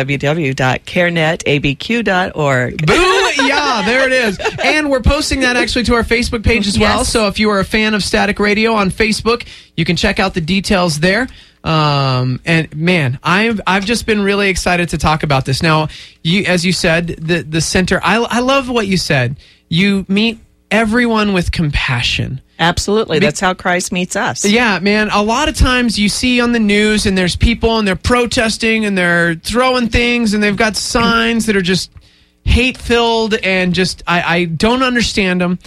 www.carenetabq.org. Boo! Yeah, there it is. And we're posting that actually to our Facebook page as well. Yes. So if you are a fan of Static Radio on Facebook, you can check out the details there. And man, I've just been really excited to talk about this. Now, as you said, the center, I love what you said. You meet everyone with compassion. Absolutely. That's how Christ meets us. Yeah, man. A lot of times you see on the news and there's people and they're protesting and they're throwing things and they've got signs that are just hate-filled and just, I don't understand them.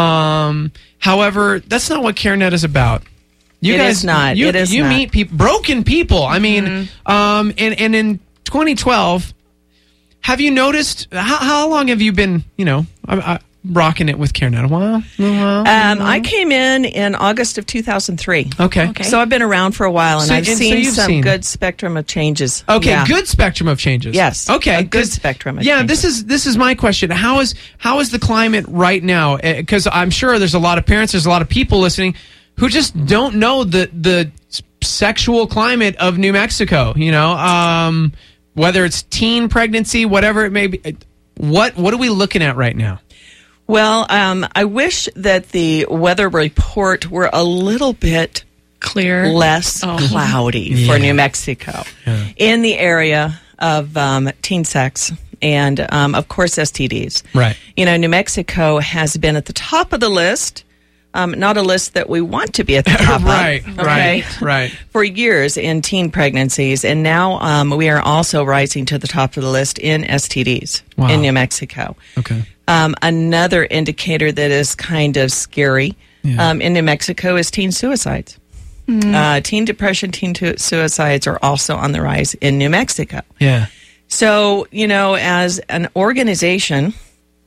However, that's not what CareNet is about. You guys, you meet people, broken people. I mean, and in 2012, have you noticed, how long have you been, rocking it with CareNet? A while? I came in August of 2003. Okay. So I've been around for a while, and I've seen some good spectrum of changes. Okay, Yeah. good spectrum of changes. Yes. Okay, a good spectrum of this changes. is my question. How is the climate right now? Because I'm sure there's a lot of parents, there's a lot of people listening who just don't know the sexual climate of New Mexico. Whether it's teen pregnancy, whatever it may be. What are we looking at right now? Well, I wish that the weather report were a little bit clear, less cloudy for New Mexico in the area of teen sex and, of course, STDs. Right. New Mexico has been at the top of the list, not a list that we want to be at the top Right. for years in teen pregnancies. And now we are also rising to the top of the list in STDs in New Mexico. Okay. Another indicator that is kind of scary in New Mexico is teen suicides. Teen depression, teen suicides are also on the rise in New Mexico. Yeah. So, as an organization,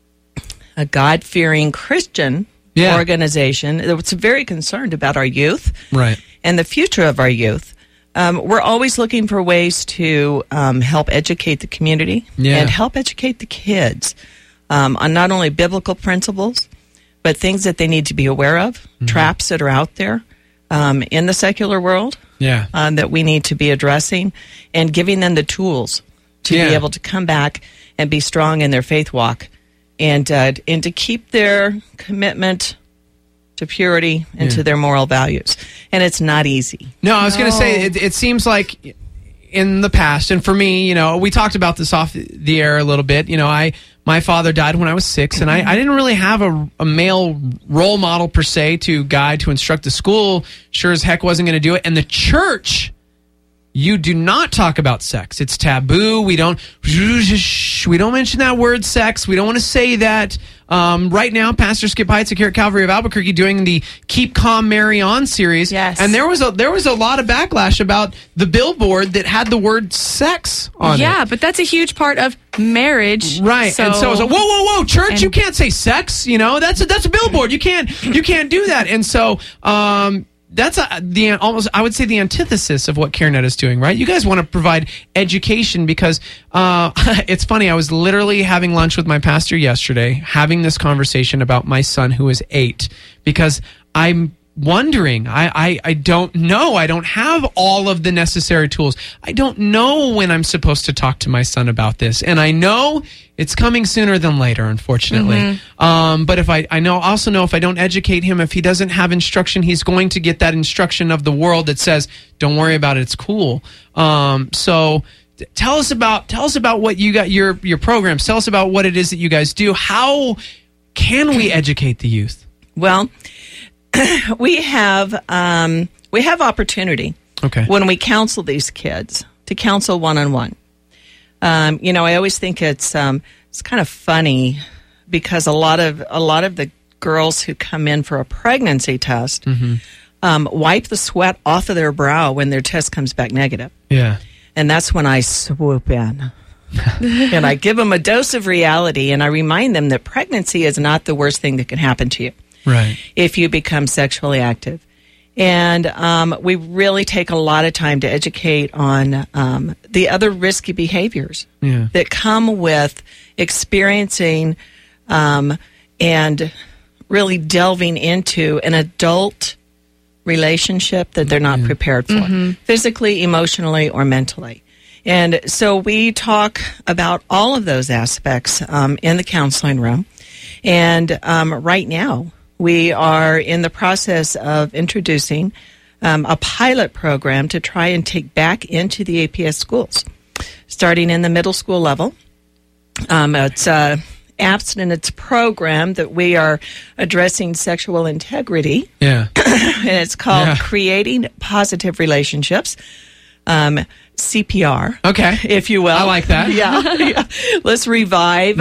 a God-fearing Christian organization that's very concerned about our youth and the future of our youth, we're always looking for ways to help educate the community and help educate the kids on not only biblical principles, but things that they need to be aware of, traps that are out there in the secular world that we need to be addressing, and giving them the tools to be able to come back and be strong in their faith walk and to keep their commitment to purity and to their moral values. And it's not easy. No, I was going to say, it seems like in the past, and for me, we talked about this off the air a little bit. My father died when I was 6, and I didn't really have a male role model per se to guide, to instruct. The school sure as heck wasn't going to do it. And the church, you do not talk about sex. It's taboo. We don't mention that word sex. We don't want to say that. Right now, Pastor Skip Heitzig here at Calvary of Albuquerque doing the Keep Calm, Mary On series. Yes. And there was a lot of backlash about the billboard that had the word sex on it. Yeah, but that's a huge part of marriage. Right. And so I was like, whoa, church, you can't say sex, that's a billboard. You can't do that. And so, that's almost, I would say, the antithesis of what CareNet is doing, right? You guys want to provide education because it's funny. I was literally having lunch with my pastor yesterday, having this conversation about my son who is 8, because I'm wondering. I don't know. I don't have all of the necessary tools. I don't know when I'm supposed to talk to my son about this, and I know it's coming sooner than later, unfortunately. But if I also know if I don't educate him, if he doesn't have instruction, he's going to get that instruction of the world that says, "Don't worry about it. It's cool." So tell us about what you got, your programs. Tell us about what it is that you guys do. How can we educate the youth? Well, we have opportunity when we counsel these kids to counsel one-on-one. I always think it's kind of funny because a lot of the girls who come in for a pregnancy test wipe the sweat off of their brow when their test comes back negative. Yeah. And that's when I swoop in. And I give them a dose of reality, and I remind them that pregnancy is not the worst thing that can happen to you. Right. If you become sexually active. And we really take a lot of time to educate on the other risky behaviors that come with experiencing and really delving into an adult relationship that they're not prepared for, physically, emotionally, or mentally. And so we talk about all of those aspects in the counseling room. And right now, we are in the process of introducing a pilot program to try and take back into the APS schools, starting in the middle school level. It's an abstinence program that we are addressing sexual integrity. Yeah. And it's called Creating Positive Relationships. CPR, okay, if you will. I like that. Yeah. Let's revive.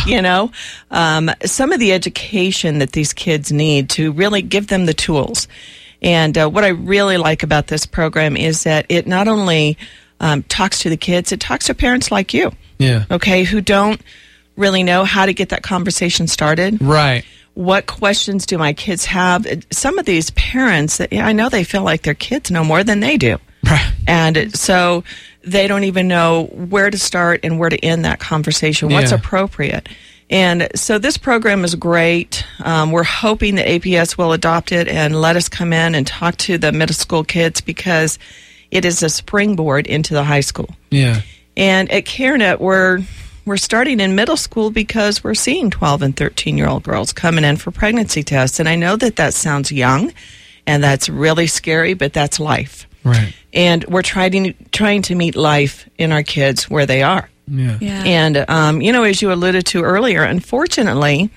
Some of the education that these kids need to really give them the tools. And what I really like about this program is that it not only talks to the kids, it talks to parents like you. Okay, who don't really know how to get that conversation started. Right. What questions do my kids have? Some of these parents, I know they feel like their kids know more than they do. Right. And so they don't even know where to start and where to end that conversation, what's appropriate. And so this program is great. We're hoping that APS will adopt it and let us come in and talk to the middle school kids because it is a springboard into the high school. Yeah. And at CareNet, we're starting in middle school because we're seeing 12 and 13-year-old girls coming in for pregnancy tests. And I know that sounds young and that's really scary, but that's life. Right. And we're trying to meet life in our kids where they are. Yeah. And, as you alluded to earlier, unfortunately,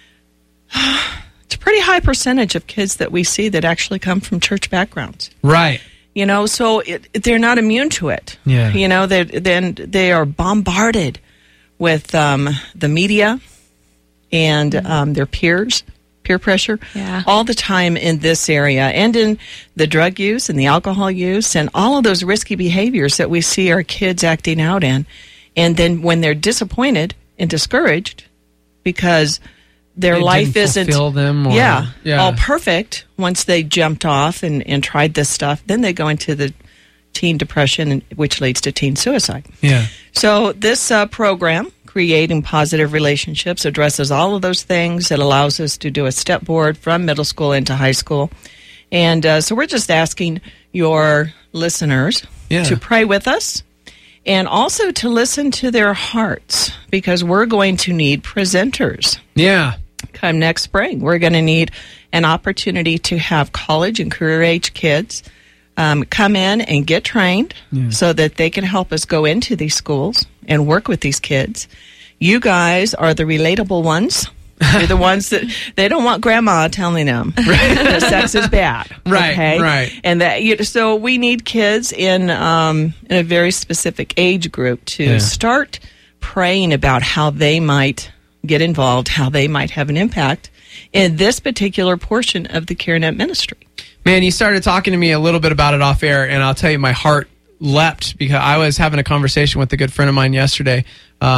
it's a pretty high percentage of kids that we see that actually come from church backgrounds. Right. So they're not immune to it. Yeah. They are bombarded with the media and their peers. Peer pressure all the time in this area and in the drug use and the alcohol use and all of those risky behaviors that we see our kids acting out in. And then when they're disappointed and discouraged because their life isn't them all perfect once they jumped off and tried this stuff, then they go into the teen depression, which leads to teen suicide. Yeah. So this program, Creating Positive Relationships, addresses all of those things. It allows us to do a step board from middle school into high school. And so we're just asking your listeners to pray with us and also to listen to their hearts because we're going to need presenters. Yeah. Come next spring, we're going to need an opportunity to have college and career age kids come in and get trained so that they can help us go into these schools and work with these kids. You guys are the relatable ones. You're the ones that they don't want grandma telling them that sex is bad. Right, okay? right. And so we need kids in a very specific age group to start praying about how they might get involved, how they might have an impact in this particular portion of the CareNet ministry. Man, you started talking to me a little bit about it off air, and I'll tell you, my heart leapt because I was having a conversation with a good friend of mine yesterday.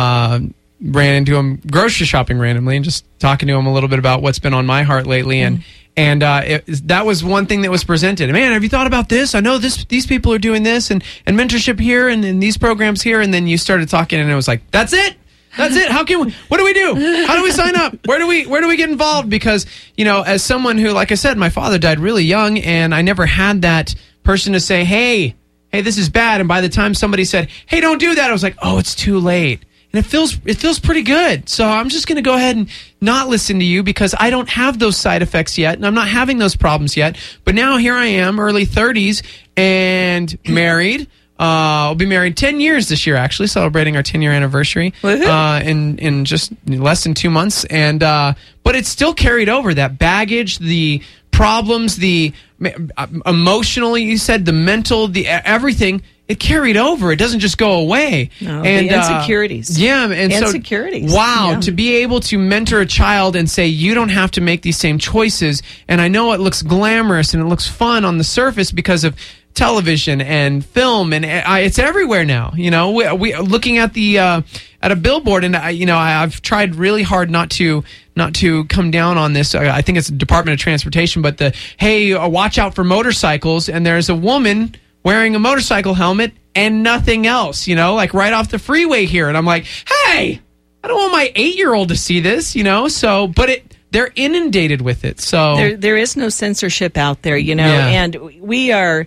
Ran into him grocery shopping randomly and just talking to him a little bit about what's been on my heart lately. And that was one thing that was presented. Man, have you thought about this? I know these people are doing this and mentorship here and these programs here. And then you started talking and it was like, that's it. That's it. How can we, what do we do? How do we sign up? Where do we get involved? Because, as someone who, like I said, my father died really young and I never had that person to say, hey, this is bad. And by the time somebody said, hey, don't do that, I was like, oh, it's too late. And it feels pretty good. So I'm just going to go ahead and not listen to you because I don't have those side effects yet. And I'm not having those problems yet. But now here I am, early 30s and married. I'll be married 10 years this year, actually, celebrating our 10-year anniversary in just less than 2 months. And but it's still carried over, that baggage, the problems, the emotionally, you said, the mental, the everything. It carried over. It doesn't just go away. No, and the insecurities. And insecurities. So, wow, to be able to mentor a child and say, you don't have to make these same choices. And I know it looks glamorous and it looks fun on the surface because of television and film, and it's everywhere now. We looking at the at a billboard, and I've tried really hard not to come down on this. I think it's the Department of Transportation, but watch out for motorcycles, and there's a woman wearing a motorcycle helmet and nothing else, like right off the freeway here, and I'm like, hey, I don't want my 8-year-old to see this, but they're inundated with it. So there is no censorship out there, and we are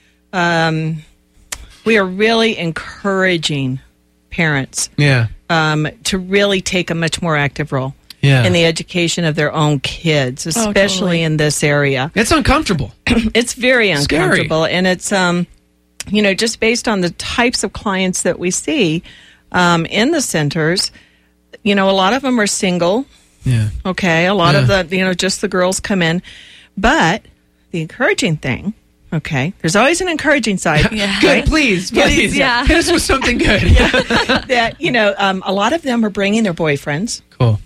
really encouraging parents to really take a much more active role in the education of their own kids, especially in this area. It's uncomfortable. It's very uncomfortable. Scary. And it's, just based on the types of clients that we see in the centers, a lot of them are single. Yeah. Okay. A lot of just the girls come in. But the encouraging thing, there's always an encouraging side. Yeah. Good, please. Yeah. Hit us with something good. That, a lot of them are bringing their boyfriends. Cool.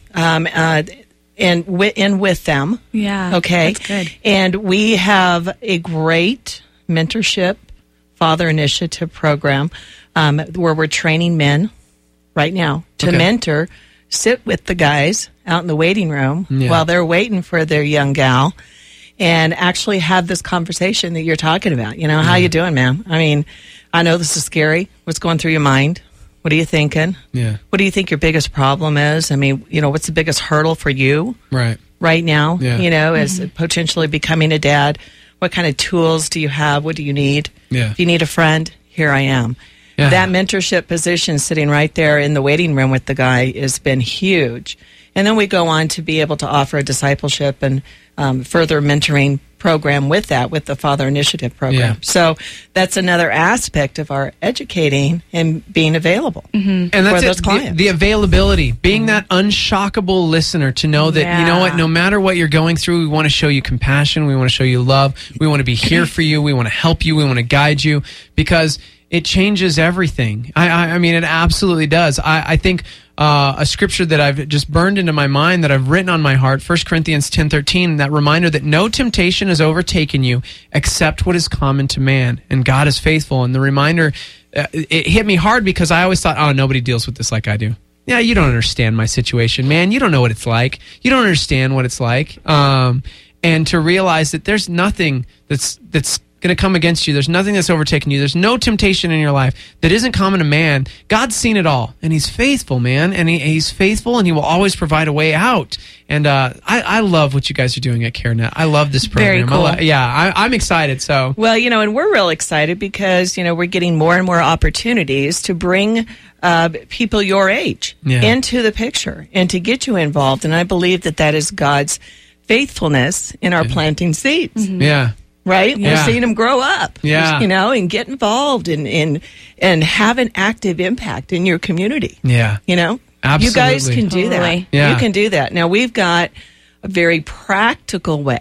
And with them. Yeah. Okay. That's good. And we have a great mentorship father initiative program where we're training men right now to mentor, sit with the guys out in the waiting room while they're waiting for their young gal and actually have this conversation that you're talking about. How you doing, man? I mean, I know this is scary. What's going through your mind? What are you thinking? Yeah. What do you think your biggest problem is? I mean, what's the biggest hurdle for you right now? Yeah. As potentially becoming a dad? What kind of tools do you have? What do you need? Yeah. If you need a friend, here I am. Yeah. That mentorship position sitting right there in the waiting room with the guy has been huge. And then we go on to be able to offer a discipleship and further mentoring program with the Father Initiative program. Yeah. So that's another aspect of our educating and being available and that's for those clients. The availability, being that unshockable listener to know that, you know what, no matter what you're going through, we want to show you compassion, we want to show you love, we want to be here for you, we want to help you, we want to guide you, because it changes everything. I mean, it absolutely does. I think a scripture that I've just burned into my mind, that I've written on my heart, 1 Corinthians 10:13, that reminder that no temptation has overtaken you except what is common to man, and God is faithful. And the reminder, it hit me hard because I always thought, oh, nobody deals with this like I do. Yeah, you don't understand my situation, man. You don't know what it's like. You don't understand what it's like. And to realize that there's nothing that's going to come against you. There's nothing that's overtaken you. There's no temptation in your life that isn't common to man. God's seen it all, and he's faithful, man. And he's faithful, and he will always provide a way out. And I love what you guys are doing at CareNet. I love this program. Very cool. I'm excited. So well, and we're real excited because, we're getting more and more opportunities to bring people your age into the picture and to get you involved. And I believe that is God's faithfulness in our planting seeds. Mm-hmm. Yeah. Right? Yeah. We're seeing them grow up, and get involved and have an active impact in your community. Yeah. Absolutely. You guys can do that. Yeah. You can do that. Now, we've got a very practical way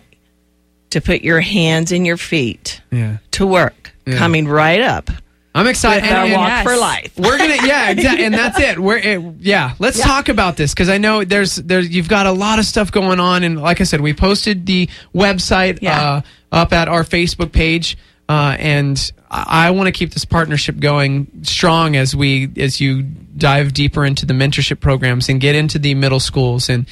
to put your hands and your feet to work, coming right up. I'm excited. With our Walk for Life. We're gonna, exactly, and that's it. Let's talk about this, because I know there's you've got a lot of stuff going on, and like I said, we posted the website up at our Facebook page, and I want to keep this partnership going strong as you dive deeper into the mentorship programs and get into the middle schools and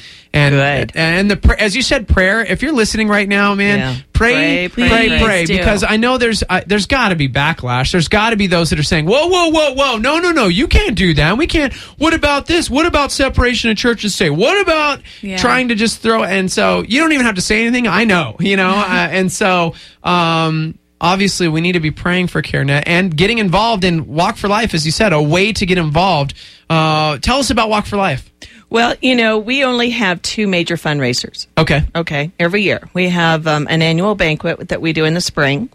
as you said, prayer. If you're listening right now, man, pray, because I know there's got to be backlash. There's got to be those that are saying, whoa, no, you can't do that. We can't. What about this? What about separation of church and state? What about trying to just throw? And so you don't even have to say anything. I know, and so. Obviously, we need to be praying for CareNet and getting involved in Walk for Life, as you said, a way to get involved. Tell us about Walk for Life. Well, we only have 2 major fundraisers. Okay. Every year. We have an annual banquet that we do in the spring,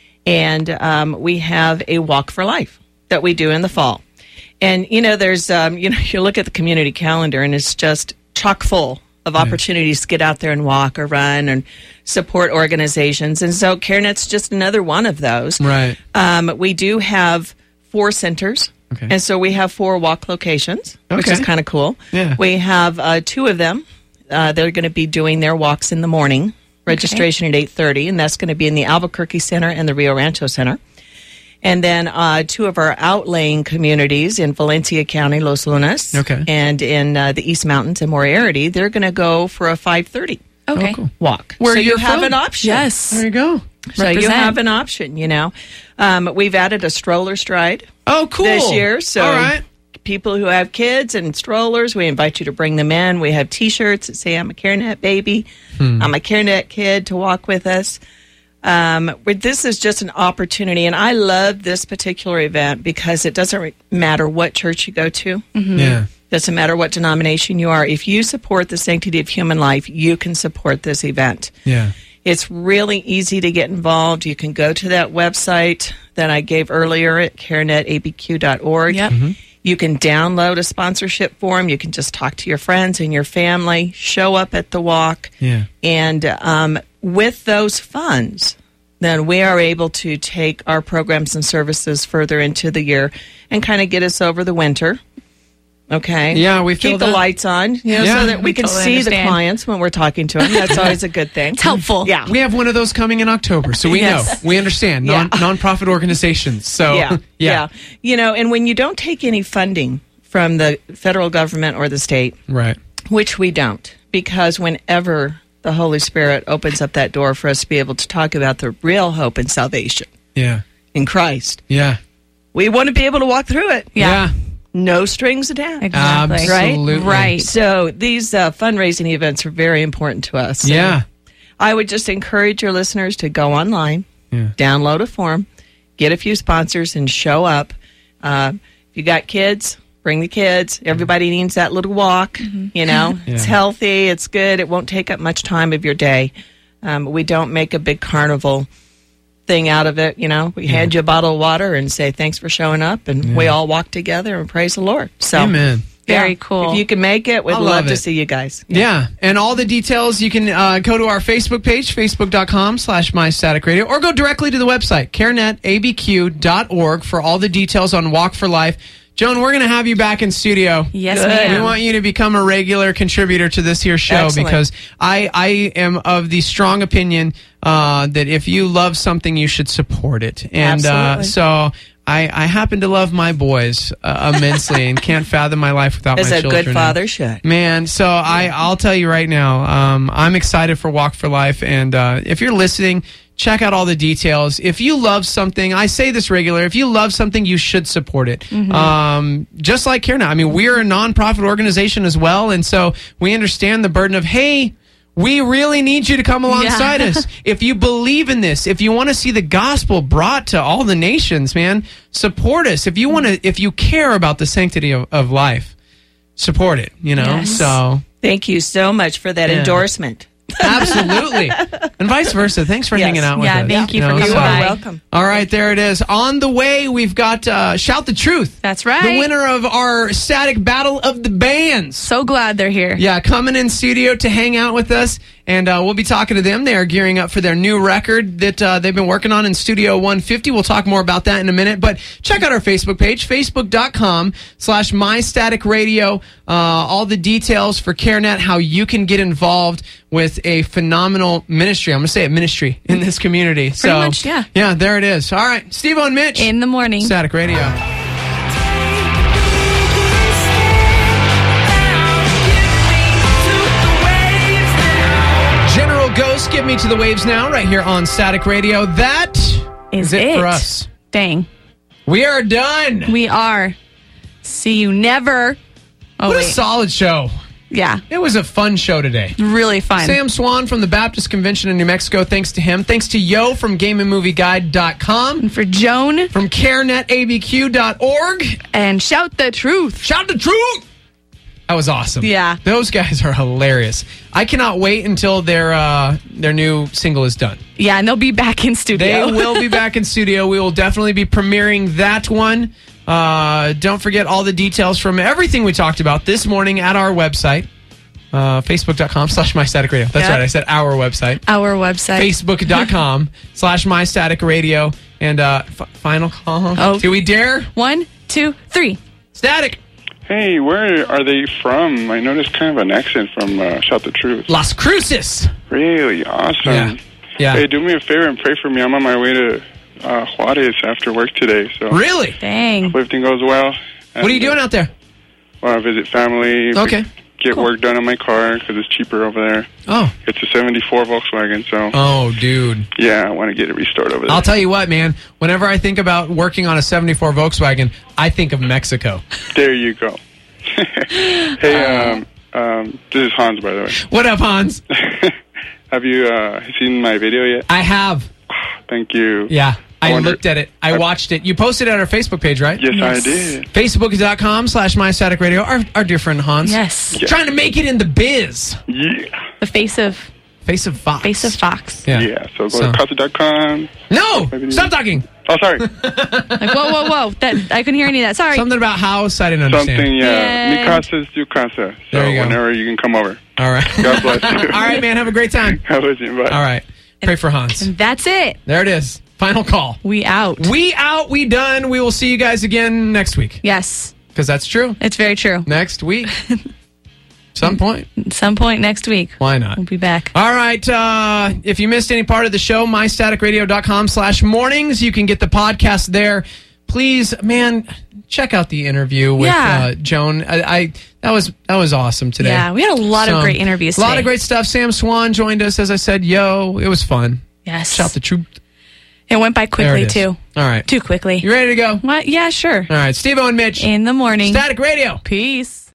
and we have a Walk for Life that we do in the fall. And, there's, you look at the community calendar, and it's just chock full of opportunities to get out there and walk or run and support organizations. And so CareNet's just another one of those. Right. We do have 4 centers. Okay. And so we have 4 walk locations, which is kind of cool. Yeah. We have 2 of them. They're going to be doing their walks in the morning, registration at 8:30, and that's going to be in the Albuquerque Center and the Rio Rancho Center. And then 2 of our outlying communities in Valencia County, Los Lunas, and in the East Mountains and Moriarty, they're going to go for a 5:30 walk. Where so you you're have from? an option. Yes. There you go. So you have an option, you know. We've added a stroller stride. Oh, cool. This year. So all right. People who have kids and strollers, we invite you to bring them in. We have T-shirts that say, I'm a CareNet baby. I'm a CareNet kid to walk with us. This is just an opportunity, and I love this particular event because it doesn't matter what church you go to. Yeah. Doesn't matter what denomination you are. If you support the sanctity of human life, you can support this event. Yeah. It's really easy to get involved. You can go to that website that I gave earlier at carenetabq.org. Yep. You can download a sponsorship form. You can just talk to your friends and your family, show up at the walk. Yeah. And with those funds, then we are able to take our programs and services further into the year and kind of get us over the winter. Okay. Yeah, we feel keep the that. lights on, you know, so that we can totally see understand. the clients when we're talking to them. That's always a good thing. It's helpful. Yeah. We have one of those coming in October, so we know. We understand. Non-profit organizations. So, yeah. You know, and when you don't take any funding from the federal government or the state, right, which we don't, because whenever the Holy Spirit opens up that door for us to be able to talk about the real hope and salvation in Christ, we want to be able to walk through it. Yeah. No strings attached. Exactly. Absolutely. Right. So these fundraising events are very important to us. Yeah. I would just encourage your listeners to go online, download a form, get a few sponsors, and show up. If you got kids, bring the kids. Everybody needs that little walk. You know, it's healthy, it's good. It won't take up much time of your day. We don't make a big carnival thing out of it. You know, we hand you a bottle of water and say thanks for showing up, and we all walk together and praise the Lord. So, amen. Very cool. If you can make it, we'd love to see you guys. Yeah. And all the details, you can go to our Facebook page, facebook.com/mystaticradio, or go directly to the website, carenetabq.org, for all the details on Walk for Life. Joan, we're going to have you back in studio. Yes, ma'am. We want you to become a regular contributor to this here show. Excellent. Because I am of the strong opinion that if you love something, you should support it. And so I happen to love my boys immensely and can't fathom my life without As my a children. good father should. Man, so I'll tell you right now, I'm excited for Walk for Life. And if you're listening, check out all the details. If you love something, I say this regularly, if you love something, you should support it. Just like CareNet. I mean, we're a nonprofit organization as well, and so we understand the burden of, hey, we really need you to come alongside us. If you believe in this, if you want to see the gospel brought to all the nations, man, support us. If you want to, if you care about the sanctity of life, support it, you know? Yes. So Thank you so much for that endorsement. Absolutely. And vice versa. Thanks for hanging out with us. Thank you for coming You by. are welcome. All right, there it is. On the way, we've got Shout the Truth. That's right. The winner of our Static Battle of the Bands. So glad they're here. Yeah, coming in studio to hang out with us. And we'll be talking to them. They are gearing up for their new record that they've been working on in Studio 150. We'll talk more about that in a minute. But check out our Facebook page, facebook.com/mystaticradio. All the details for CareNet, how you can get involved with a phenomenal ministry. I'm going to say it, ministry in this community. Pretty much, yeah. Yeah, there it is. All right, Steve-O and Mitch. In the morning. Static Radio. General Ghost, Give Me to the Waves now, right here on Static Radio. That is it for us. Dang. We are done. We are. See you never. Oh, What a wait. solid show. Yeah. It was a fun show today. Really fun. Sam Swan from the Baptist Convention in New Mexico. Thanks to him. Thanks to Yo from GameAndMovieGuide.com. And for Joan. From CareNetABQ.org. And Shout the Truth. Shout the Truth! That was awesome. Yeah. Those guys are hilarious. I cannot wait until their new single is done. Yeah, and they'll be back in studio. They will be back in studio. We will definitely be premiering that one. Don't forget all the details from everything we talked about this morning at our website. Facebook.com/mystaticradio. That's right. I said our website. Our website. Facebook.com/mystaticradio. And final call. Oh. Do we dare? 1, 2, 3. Static. Hey, where are they from? I noticed kind of an accent from Shout the Truth. Las Cruces. Really awesome. Yeah. Hey, do me a favor and pray for me. I'm on my way to Juarez after work today. So Really? Dang. Hope everything goes well. What are you doing out there? Well, I visit family. Okay. Get work done on my car because it's cheaper over there. Oh. It's a 74 Volkswagen, so... Oh, dude. Yeah, I want to get it restored over there. I'll tell you what, man. Whenever I think about working on a 74 Volkswagen, I think of Mexico. There you go. Hey, this is Hans, by the way. What up, Hans? Have you seen my video yet? I have. Thank you. Yeah. I looked at it. I watched it. You posted it on our Facebook page, right? Yes, I did. Facebook.com/MyStaticRadio. Our dear friend Hans. Yes. Trying to make it in the biz. Yeah. The face of Fox. Face of Fox. Yeah, so go to Casa.com. No! Stop talking! Oh, sorry. Like, whoa. That, I couldn't hear any of that. Sorry. Something about house, I didn't understand. Something, yeah. Mi casa es tu casa. So There you go. whenever you can come over. All right. God bless you. All right, man. Have a great time. Have a good. Bye. All right. Pray for Hans. And that's it. There it is. Final call. We out. We out. We done. We will see you guys again next week. Yes. Because that's true. It's very true. Next week. Some point next week. Why not? We'll be back. All right. If you missed any part of the show, mystaticradio.com/mornings. You can get the podcast there. Please, man, check out the interview with Joan. That was awesome today. Yeah, we had a lot of great interviews today. A lot of great stuff. Sam Swan joined us, as I said. It was fun. Yes. Shout the truth. It went by quickly, too. All right. Too quickly. You ready to go? What? Yeah, sure. All right. Steve-O and Mitch. In the morning. Static Radio. Peace.